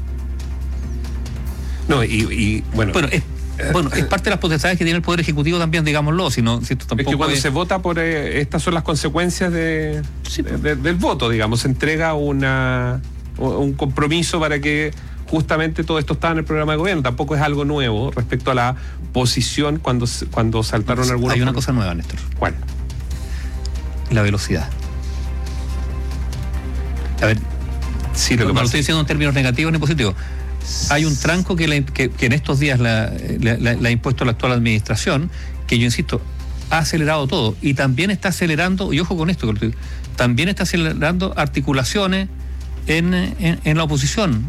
[SPEAKER 15] No, bueno,
[SPEAKER 10] es parte de las potestades que tiene el Poder Ejecutivo también, digámoslo, si esto tampoco
[SPEAKER 15] es que cuando se vota por estas son las consecuencias del voto, digamos, se entrega un compromiso para que justamente todo esto está en el programa de gobierno. Tampoco es algo nuevo respecto a la posición cuando saltaron algunos.
[SPEAKER 10] Hay una cosa nueva, Néstor.
[SPEAKER 15] ¿Cuál?
[SPEAKER 10] La velocidad. A ver, sí, no lo estoy diciendo en términos negativos ni positivos. Hay un tranco que en estos días le ha impuesto la actual administración, que yo insisto, ha acelerado todo, y también está acelerando, y ojo con esto, también está acelerando articulaciones en la oposición.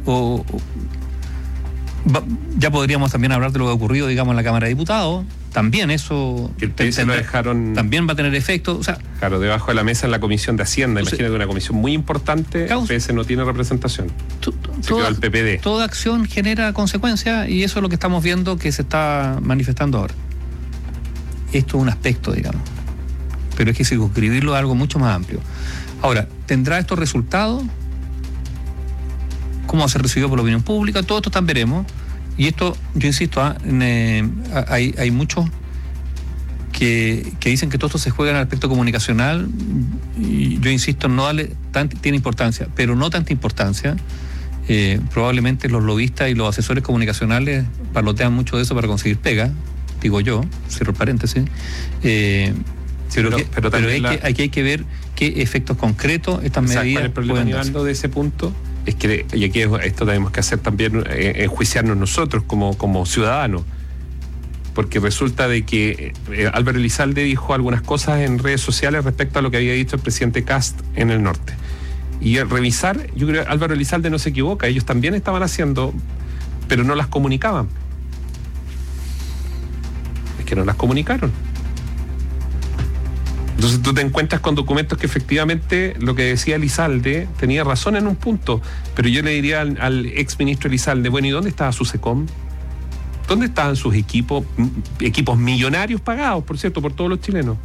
[SPEAKER 10] Ya podríamos también hablar de lo que ha ocurrido, digamos, en la Cámara de Diputados. También eso
[SPEAKER 15] lo dejaron,
[SPEAKER 10] también va a tener efecto. O sea,
[SPEAKER 15] claro, debajo de la mesa en la Comisión de Hacienda. Imagínate, una comisión muy importante, el PS no tiene representación. Se quedó el PPD.
[SPEAKER 10] Toda acción genera consecuencias, y eso es lo que estamos viendo que se está manifestando ahora. Esto es un aspecto, digamos, pero hay que circunscribirlo a algo mucho más amplio. Ahora, ¿tendrá estos resultados? ¿Cómo va a ser recibido por la opinión pública? Todo esto también veremos. Y esto, yo insisto, hay muchos que dicen que todo esto se juega en el aspecto comunicacional, y yo insisto, tiene importancia, pero no tanta importancia. Probablemente los lobistas y los asesores comunicacionales parlotean mucho de eso para conseguir pega, digo yo, cierro el paréntesis. Pero aquí hay que ver qué efectos concretos estas medidas.
[SPEAKER 15] El problema, Nivaldo, de ese punto es que, y aquí esto tenemos que hacer también, enjuiciarnos nosotros como ciudadanos, porque resulta de que Álvaro Elizalde dijo algunas cosas en redes sociales respecto a lo que había dicho el presidente Kast en el norte. Y al revisar, yo creo que Álvaro Elizalde no se equivoca, ellos también estaban haciendo, pero no las comunicaban. Es que no las comunicaron. Entonces tú te encuentras con documentos que efectivamente lo que decía Elizalde tenía razón en un punto, pero yo le diría al exministro Elizalde, bueno, ¿y dónde estaba su SECOM? ¿Dónde estaban sus equipos millonarios pagados, por cierto, por todos los chilenos?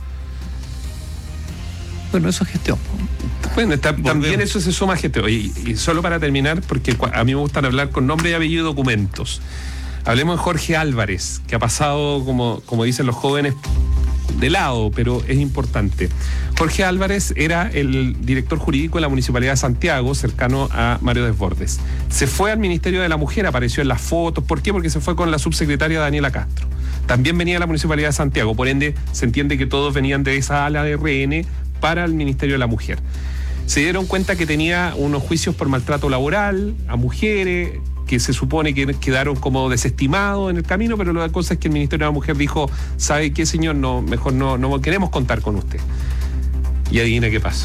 [SPEAKER 10] Bueno, eso es gestión.
[SPEAKER 15] Bueno, también eso se suma a gestión. Y solo para terminar, porque a mí me gustan hablar con nombre y apellido y documentos. Hablemos de Jorge Álvarez, que ha pasado, como dicen los jóvenes, de lado, pero es importante. Jorge Álvarez era el director jurídico de la Municipalidad de Santiago, cercano a Mario Desbordes. Se fue al Ministerio de la Mujer, apareció en las fotos. ¿Por qué? Porque se fue con la subsecretaria Daniela Castro. También venía de la Municipalidad de Santiago, por ende se entiende que todos venían de esa ala de RN para el Ministerio de la Mujer. Se dieron cuenta que tenía unos juicios por maltrato laboral a mujeres, que se supone que quedaron como desestimados en el camino, pero la cosa es que el Ministerio de la Mujer dijo, ¿sabe qué, señor? No, mejor no queremos contar con usted. Y adivina qué pasó.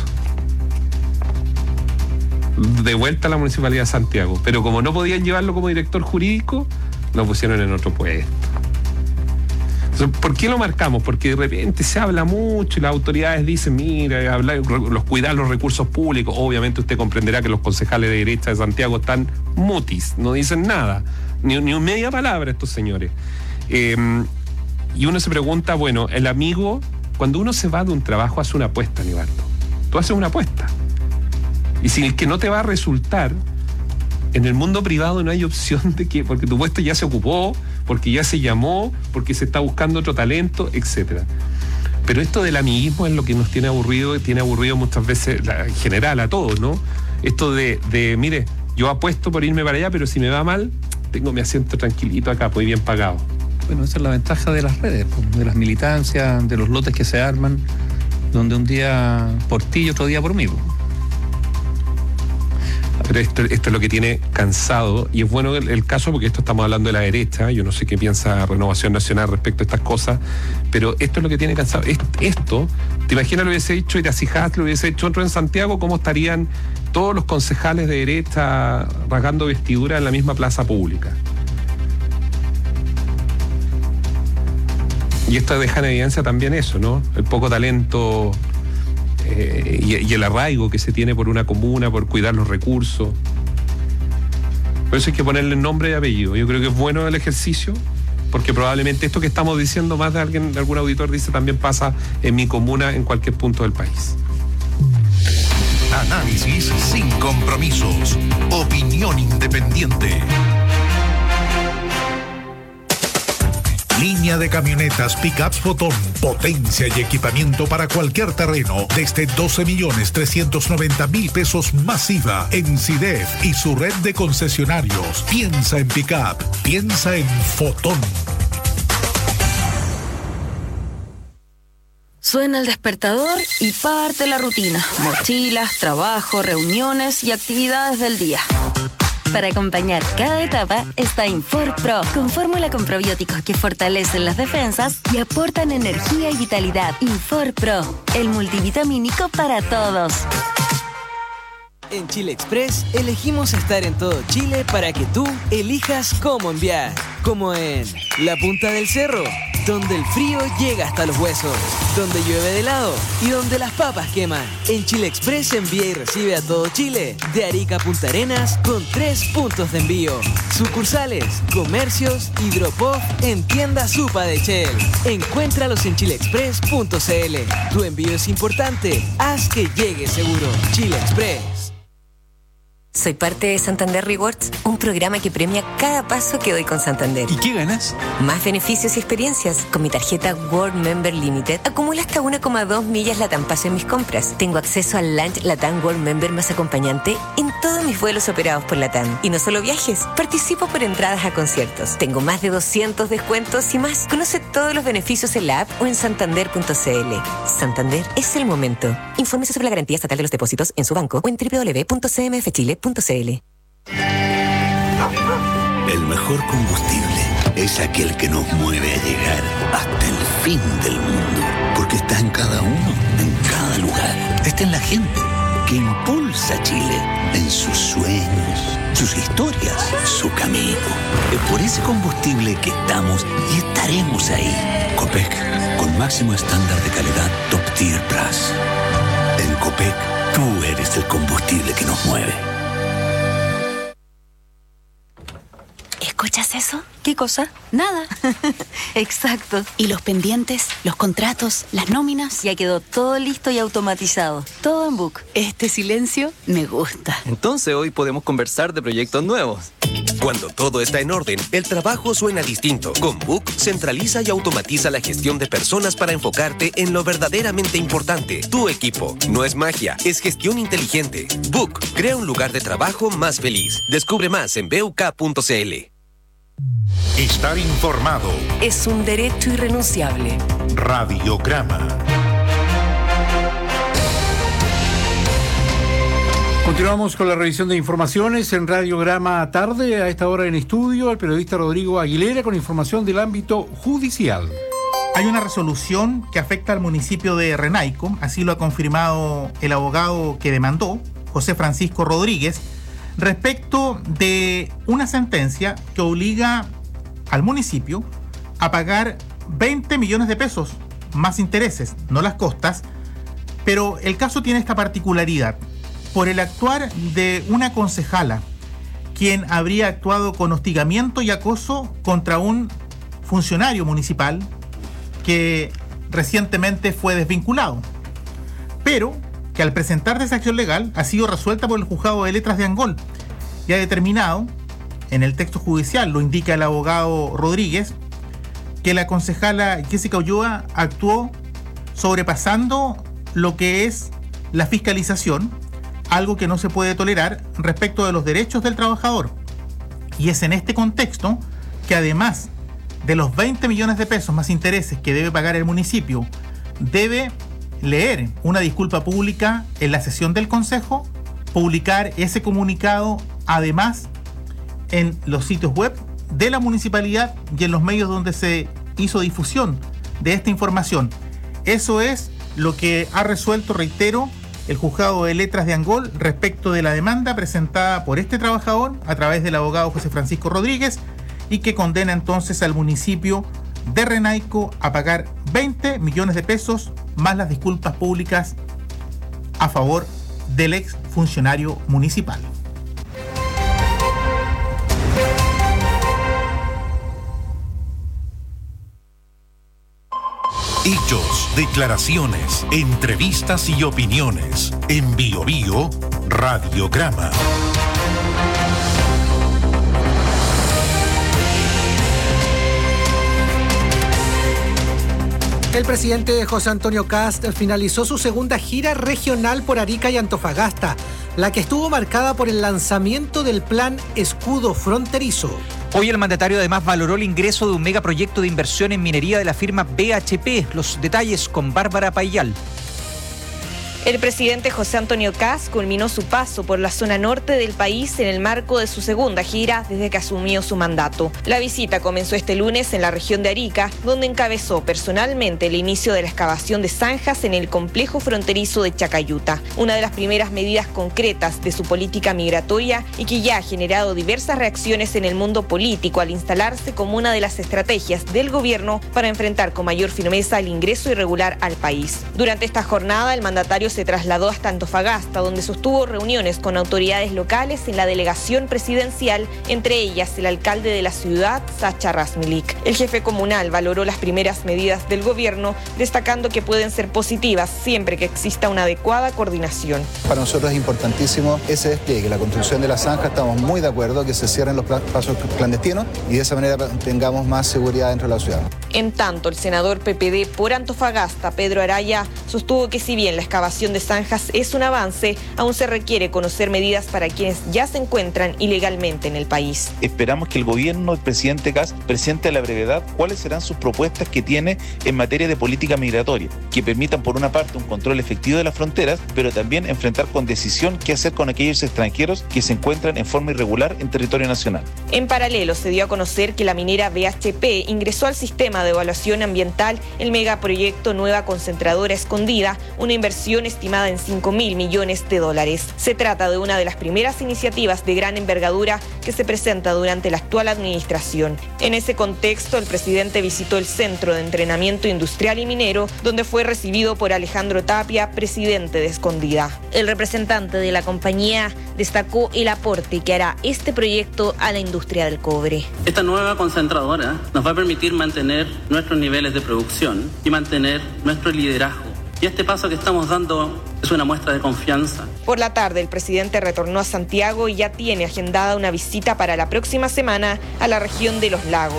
[SPEAKER 15] De vuelta a la Municipalidad de Santiago. Pero como no podían llevarlo como director jurídico, lo pusieron en otro puesto. Entonces, ¿por qué lo marcamos? Porque de repente se habla mucho y las autoridades dicen, mira, cuidar los recursos públicos. Obviamente usted comprenderá que los concejales de derecha de Santiago están mutis, no dicen nada, ni media palabra estos señores. Y uno se pregunta, bueno, el amigo, cuando uno se va de un trabajo hace una apuesta, Nivaldo. tú haces una apuesta. Y si es que no te va a resultar, en el mundo privado no hay opción de que, porque tu puesto ya se ocupó, porque ya se llamó, porque se está buscando otro talento, etcétera. Pero esto del amiguismo es lo que nos tiene aburrido muchas veces, en general, a todos, ¿no? Esto de mire, yo apuesto por irme para allá, pero si me va mal, tengo mi asiento tranquilito acá, pues bien pagado.
[SPEAKER 10] Bueno, esa es la ventaja de las redes, de las militancias, de los lotes que se arman, donde un día por ti y otro día por mí.
[SPEAKER 15] Pero esto es lo que tiene cansado, y es bueno el caso porque esto estamos hablando de la derecha, yo no sé qué piensa Renovación Nacional respecto a estas cosas, pero esto es lo que tiene cansado. Esto, ¿te imaginas lo hubiese hecho Iracijas, lo hubiese hecho otro en Santiago? ¿Cómo estarían todos los concejales de derecha rasgando vestidura en la misma plaza pública? Y esto deja en evidencia también eso, ¿no? El poco talento y el arraigo que se tiene por una comuna, por cuidar los recursos. Por eso hay que ponerle nombre y apellido. Yo creo que es bueno el ejercicio, porque probablemente esto que estamos diciendo, más de algún auditor dice, también pasa en mi comuna, en cualquier punto del país.
[SPEAKER 3] Análisis sin compromisos. Opinión independiente. Línea de camionetas Pickups Fotón, potencia y equipamiento para cualquier terreno, desde 12.390.000 pesos masiva en CIDEF y su red de concesionarios. Piensa en Pickup, piensa en Fotón.
[SPEAKER 5] Suena el despertador y parte la rutina. Mochilas, trabajo, reuniones y actividades del día. Para acompañar cada etapa está Infor Pro, con fórmula con probióticos que fortalecen las defensas y aportan energía y vitalidad. Infor Pro, el multivitamínico para todos.
[SPEAKER 2] En Chile Express elegimos estar en todo Chile para que tú elijas cómo enviar. Como en la punta del cerro, donde el frío llega hasta los huesos, donde llueve de helado y donde las papas queman. En Chile Express envía y recibe a todo Chile, de Arica a Punta Arenas, con 3 puntos de envío. Sucursales, comercios y drop-off en tienda Supa de Shell. Encuéntralos en chileexpress.cl. Tu envío es importante, haz que llegue seguro. Chile Express.
[SPEAKER 1] Soy parte de Santander Rewards, un programa que premia cada paso que doy con Santander.
[SPEAKER 10] ¿Y qué ganas?
[SPEAKER 1] Más beneficios y experiencias. Con mi tarjeta World Member Limited acumulo hasta 1,2 millas Latam Paso en mis compras. Tengo acceso al Lunch Latam World Member más acompañante en todos mis vuelos operados por Latam. Y no solo viajes, participo por entradas a conciertos. Tengo más de 200 descuentos y más. Conoce todos los beneficios en la app o en santander.cl. Santander es el momento. Infórmese sobre la garantía estatal de los depósitos en su banco o en www.cmfchile.cl.
[SPEAKER 6] El mejor combustible es aquel que nos mueve a llegar hasta el fin del mundo, porque está en cada uno, en cada lugar. Está en la gente que impulsa a Chile en sus sueños, sus historias, su camino. Es por ese combustible que estamos y estaremos ahí. Copec, con máximo estándar de calidad Top Tier Plus. En Copec, tú eres el combustible que nos mueve.
[SPEAKER 5] ¿Escuchas eso? ¿Qué cosa? Nada. Exacto. ¿Y los pendientes, los contratos, las nóminas? Ya quedó todo listo y automatizado. Todo en Book. Este silencio me gusta.
[SPEAKER 7] Entonces hoy podemos conversar de proyectos nuevos.
[SPEAKER 8] Cuando todo está en orden, el trabajo suena distinto. Con Book centraliza y automatiza la gestión de personas para enfocarte en lo verdaderamente importante. Tu equipo. No es magia, es gestión inteligente. Book crea un lugar de trabajo más feliz. Descubre más en buk.cl.
[SPEAKER 3] Estar informado
[SPEAKER 1] es un derecho irrenunciable.
[SPEAKER 3] Radiograma.
[SPEAKER 11] Continuamos con la revisión de informaciones en Radiograma Tarde. A esta hora en estudio, el periodista Rodrigo Aguilera con información del ámbito judicial.
[SPEAKER 14] Hay una resolución que afecta al municipio de Renaico, así lo ha confirmado el abogado que demandó, José Francisco Rodríguez, respecto de una sentencia que obliga al municipio a pagar 20 millones de pesos más intereses, no las costas, pero el caso tiene esta particularidad. Por el actuar de una concejala, quien habría actuado con hostigamiento y acoso contra un funcionario municipal que recientemente fue desvinculado. Pero que al presentar esa acción legal ha sido resuelta por el Juzgado de Letras de Angol y ha determinado, en el texto judicial, lo indica el abogado Rodríguez, que la concejala Jessica Ulloa actuó sobrepasando lo que es la fiscalización, algo que no se puede tolerar respecto de los derechos del trabajador. Y es en este contexto que además de los 20 millones de pesos más intereses que debe pagar el municipio, debe leer una disculpa pública en la sesión del Consejo, publicar ese comunicado además en los sitios web de la municipalidad y en los medios donde se hizo difusión de esta información. Eso es lo que ha resuelto, reitero, el Juzgado de Letras de Angol respecto de la demanda presentada por este trabajador a través del abogado José Francisco Rodríguez y que condena entonces al municipio de Renaico a pagar 20 millones de pesos más las disculpas públicas a favor del ex funcionario municipal.
[SPEAKER 3] Hechos, declaraciones, entrevistas y opiniones. En Bio Bio, Radiograma.
[SPEAKER 4] El presidente José Antonio Kast finalizó su segunda gira regional por Arica y Antofagasta, la que estuvo marcada por el lanzamiento del plan Escudo Fronterizo.
[SPEAKER 9] Hoy el mandatario además valoró el ingreso de un megaproyecto de inversión en minería de la firma BHP. Los detalles con Bárbara Payal.
[SPEAKER 12] El presidente José Antonio Kast culminó su paso por la zona norte del país en el marco de su segunda gira desde que asumió su mandato. La visita comenzó este lunes en la región de Arica, donde encabezó personalmente el inicio de la excavación de zanjas en el complejo fronterizo de Chacayuta, una de las primeras medidas concretas de su política migratoria y que ya ha generado diversas reacciones en el mundo político al instalarse como una de las estrategias del gobierno para enfrentar con mayor firmeza el ingreso irregular al país. Durante esta jornada, el mandatario se trasladó hasta Antofagasta, donde sostuvo reuniones con autoridades locales en la delegación presidencial, entre ellas el alcalde de la ciudad, Sacha Razmilik. El jefe comunal valoró las primeras medidas del gobierno, destacando que pueden ser positivas siempre que exista una adecuada coordinación.
[SPEAKER 13] Para nosotros es importantísimo ese despliegue, la construcción de la zanja. Estamos muy de acuerdo que se cierren los pasos clandestinos y de esa manera tengamos más seguridad dentro de la ciudad.
[SPEAKER 12] En tanto, el senador PPD por Antofagasta, Pedro Araya, sostuvo que si bien la excavación de zanjas es un avance, aún se requiere conocer medidas para quienes ya se encuentran ilegalmente en el país.
[SPEAKER 16] Esperamos que el gobierno del presidente Kast presente a la brevedad cuáles serán sus propuestas que tiene en materia de política migratoria, que permitan por una parte un control efectivo de las fronteras, pero también enfrentar con decisión qué hacer con aquellos extranjeros que se encuentran en forma irregular en territorio nacional.
[SPEAKER 12] En paralelo, se dio a conocer que la minera BHP ingresó al sistema de evaluación ambiental el megaproyecto Nueva Concentradora Escondida, una inversión estimada en 5.000 millones de dólares. Se trata de una de las primeras iniciativas de gran envergadura que se presenta durante la actual administración. En ese contexto, el presidente visitó el Centro de Entrenamiento Industrial y Minero, donde fue recibido por Alejandro Tapia, presidente de Escondida. El representante de la compañía destacó el aporte que hará este proyecto a la industria del cobre.
[SPEAKER 18] Esta nueva concentradora nos va a permitir mantener nuestros niveles de producción y mantener nuestro liderazgo. Y este paso que estamos dando es una muestra de confianza.
[SPEAKER 12] Por la tarde, el presidente retornó a Santiago y ya tiene agendada una visita para la próxima semana a la región de Los Lagos.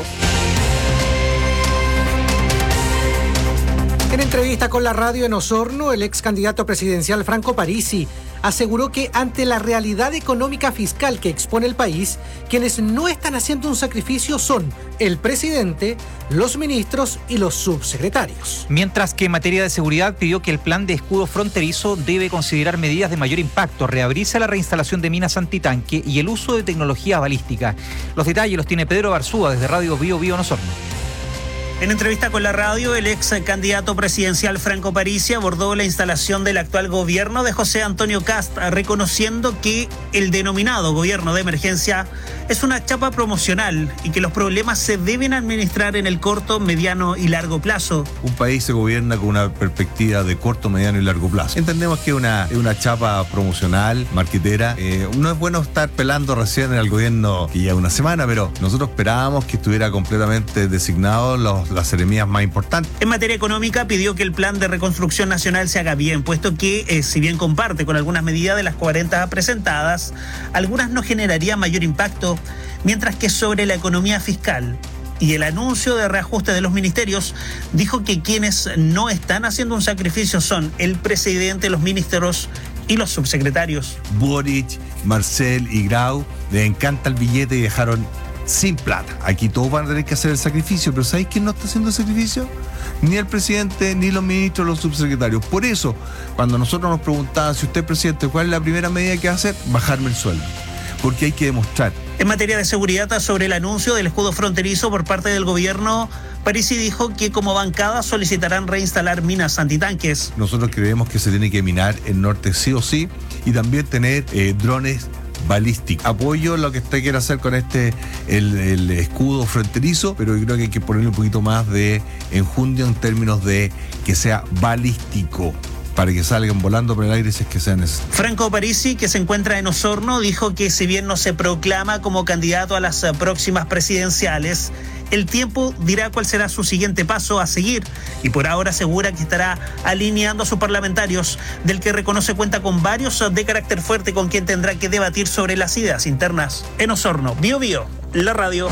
[SPEAKER 4] En entrevista con la radio en Osorno, el ex candidato presidencial Franco Parisi aseguró que ante la realidad económica fiscal que expone el país, quienes no están haciendo un sacrificio son el presidente, los ministros y los subsecretarios.
[SPEAKER 9] Mientras que en materia de seguridad pidió que el plan de escudo fronterizo debe considerar medidas de mayor impacto, reabrirse la reinstalación de minas antitanque y el uso de tecnología balística. Los detalles los tiene Pedro Barzúa desde Radio Bio Bio en Osorno.
[SPEAKER 19] En entrevista con la radio, el ex candidato presidencial Franco Parisi abordó la instalación del actual gobierno de José Antonio Kast, reconociendo que el denominado gobierno de emergencia es una chapa promocional y que los problemas se deben administrar en el corto, mediano y largo plazo.
[SPEAKER 20] Un país se gobierna con una perspectiva de corto, mediano y largo plazo. Entendemos que es una chapa promocional, marquetera. No es bueno estar pelando recién al gobierno que ya una semana, pero nosotros esperábamos que estuviera completamente designado los las seremías más importantes.
[SPEAKER 19] En materia económica pidió que el plan de reconstrucción nacional se haga bien, puesto que si bien comparte con algunas medidas de las 40 presentadas, algunas no generarían mayor impacto, mientras que sobre la economía fiscal y el anuncio de reajuste de los ministerios, dijo que quienes no están haciendo un sacrificio son el presidente, los ministros y los subsecretarios.
[SPEAKER 20] Boric, Marcel y Grau les encanta el billete y dejaron sin plata. Aquí todos van a tener que hacer el sacrificio, pero ¿sabéis quién no está haciendo el sacrificio? Ni el presidente, ni los ministros, los subsecretarios. Por eso, cuando nosotros nos preguntaban, si usted es presidente, ¿cuál es la primera medida que va a hacer? Bajarme el sueldo. Porque hay que demostrar.
[SPEAKER 19] En materia de seguridad, sobre el anuncio del escudo fronterizo por parte del gobierno, Parisi dijo que como bancada solicitarán reinstalar minas antitanques.
[SPEAKER 20] Nosotros creemos que se tiene que minar el norte sí o sí, y también tener drones balísticos. Apoyo lo que usted quiere hacer con el escudo fronterizo, pero yo creo que hay que ponerle un poquito más de enjundia en términos de que sea balístico, para que salgan volando por el aire si es que sea necesario.
[SPEAKER 19] Franco Parisi, que se encuentra en Osorno, dijo que si bien no se proclama como candidato a las próximas presidenciales, el tiempo dirá cuál será su siguiente paso a seguir, y por ahora asegura que estará alineando a sus parlamentarios, del que reconoce cuenta con varios de carácter fuerte con quien tendrá que debatir sobre las ideas internas. En Osorno, Bio Bio, la radio.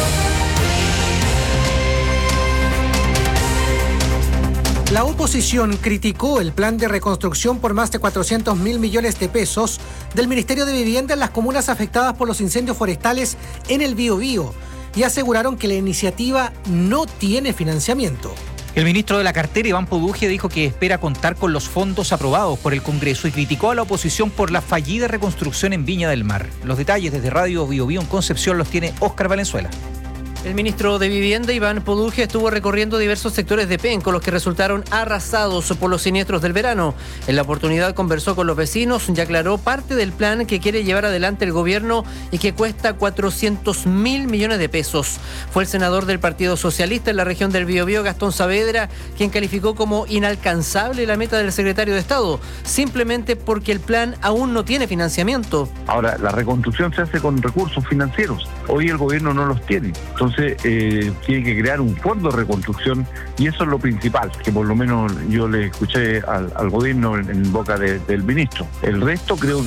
[SPEAKER 4] La oposición criticó el plan de reconstrucción por más de 400.000 millones de pesos del Ministerio de Vivienda en las comunas afectadas por los incendios forestales en el Biobío y aseguraron que la iniciativa no tiene financiamiento.
[SPEAKER 9] El ministro de la cartera, Iván Poduje, dijo que espera contar con los fondos aprobados por el Congreso y criticó a la oposición por la fallida reconstrucción en Viña del Mar. Los detalles desde Radio Biobío en Concepción los tiene Óscar Valenzuela.
[SPEAKER 17] El ministro de Vivienda, Iván Poduje, estuvo recorriendo diversos sectores de Penco, los que resultaron arrasados por los siniestros del verano. En la oportunidad conversó con los vecinos y aclaró parte del plan que quiere llevar adelante el gobierno y que cuesta 400.000 millones de pesos. Fue el senador del Partido Socialista en la región del Biobío, Gastón Saavedra, quien calificó como inalcanzable la meta del secretario de Estado, simplemente porque el plan aún no tiene financiamiento.
[SPEAKER 21] Ahora, la reconstrucción se hace con recursos financieros. Hoy el gobierno no los tiene. Entonces, tiene que crear un fondo de reconstrucción y eso es lo principal, que por lo menos yo le escuché al gobierno en boca del ministro. El resto creo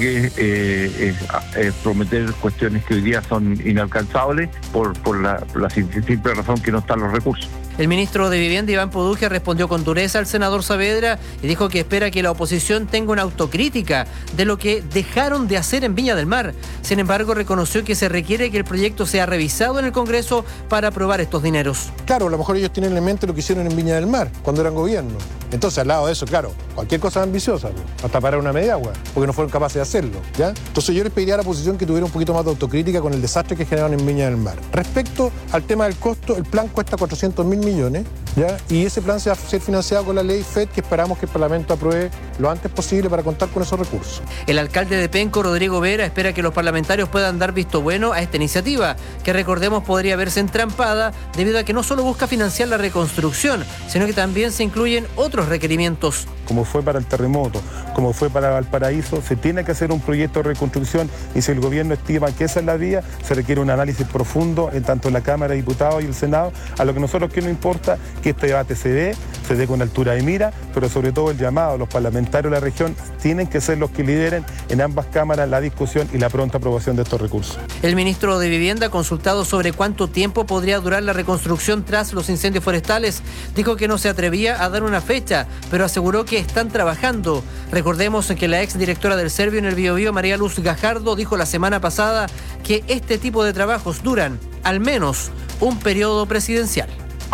[SPEAKER 21] que es prometer cuestiones que hoy día son inalcanzables por la simple razón que no están los recursos.
[SPEAKER 17] El ministro de Vivienda, Iván Poduje, respondió con dureza al senador Saavedra y dijo que espera que la oposición tenga una autocrítica de lo que dejaron de hacer en Viña del Mar. Sin embargo, reconoció que se requiere que el proyecto sea revisado en el Congreso para aprobar estos dineros.
[SPEAKER 22] Claro, a lo mejor ellos tienen en mente lo que hicieron en Viña del Mar, cuando eran gobierno. Entonces, al lado de eso, claro, cualquier cosa ambiciosa, hasta parar una media agua, porque no fueron capaces de hacerlo, ¿ya? Entonces yo les pediría a la oposición que tuviera un poquito más de autocrítica con el desastre que generaron en Viña del Mar. Respecto al tema del costo, el plan cuesta 400.000 millones, ¿ya? Y ese plan se va a ser financiado con la ley FED, que esperamos que el Parlamento apruebe lo antes posible para contar con esos recursos.
[SPEAKER 17] El alcalde de Penco, Rodrigo Vera, espera que los parlamentarios puedan dar visto bueno a esta iniciativa, que recordemos podría verse entrampada debido a que no solo busca financiar la reconstrucción, sino que también se incluyen otros requerimientos.
[SPEAKER 23] Como fue para el terremoto, como fue para Valparaíso, se tiene que hacer un proyecto de reconstrucción y si el gobierno estima que esa es la vía, se requiere un análisis profundo en tanto la Cámara de Diputados y el Senado. A lo que nosotros que nos importa que este debate se dé con altura de mira, pero sobre todo el llamado a los parlamentarios de la región tienen que ser los que lideren en ambas cámaras la discusión y la pronta aprobación de estos recursos.
[SPEAKER 17] El ministro de Vivienda, consultado sobre cuánto tiempo podría durar la reconstrucción tras los incendios forestales, dijo que no se atrevía a dar una fecha, pero aseguró que están trabajando. Recordemos que la exdirectora del Servio en el Biobío, María Luz Gajardo, dijo la semana pasada que este tipo de trabajos duran al menos un periodo presidencial.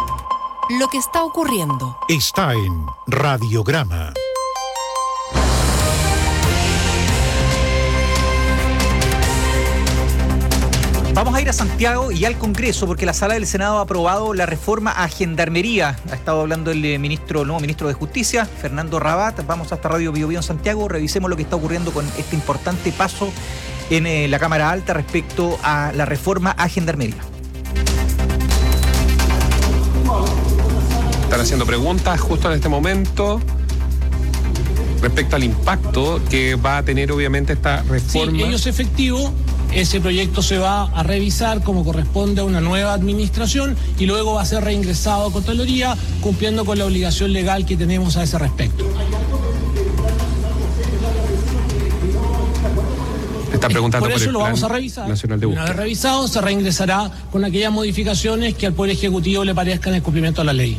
[SPEAKER 5] Lo que está ocurriendo
[SPEAKER 3] está en Radiograma.
[SPEAKER 9] Vamos a ir a Santiago y al Congreso porque la Sala del Senado ha aprobado la reforma a Gendarmería. Ha estado hablando el nuevo ministro de Justicia, Fernando Rabat. Vamos hasta Radio Biobío en Santiago. Revisemos lo que está ocurriendo con este importante paso en la Cámara Alta respecto a la reforma a Gendarmería.
[SPEAKER 15] Están haciendo preguntas justo en este momento respecto al impacto que va a tener obviamente esta reforma.
[SPEAKER 24] Sí, ellos efectivo
[SPEAKER 2] ese proyecto se va a revisar como corresponde a una nueva administración y luego va a ser reingresado a Contraloría, cumpliendo con la obligación legal que tenemos a ese respecto.
[SPEAKER 15] Están preguntando
[SPEAKER 2] por eso
[SPEAKER 15] por el
[SPEAKER 2] lo
[SPEAKER 15] Plan
[SPEAKER 2] vamos a revisar.
[SPEAKER 15] Nacional de
[SPEAKER 2] Una
[SPEAKER 15] Búsqueda.
[SPEAKER 2] vez revisado, se reingresará con aquellas modificaciones que al Poder Ejecutivo le parezcan en cumplimiento a la ley.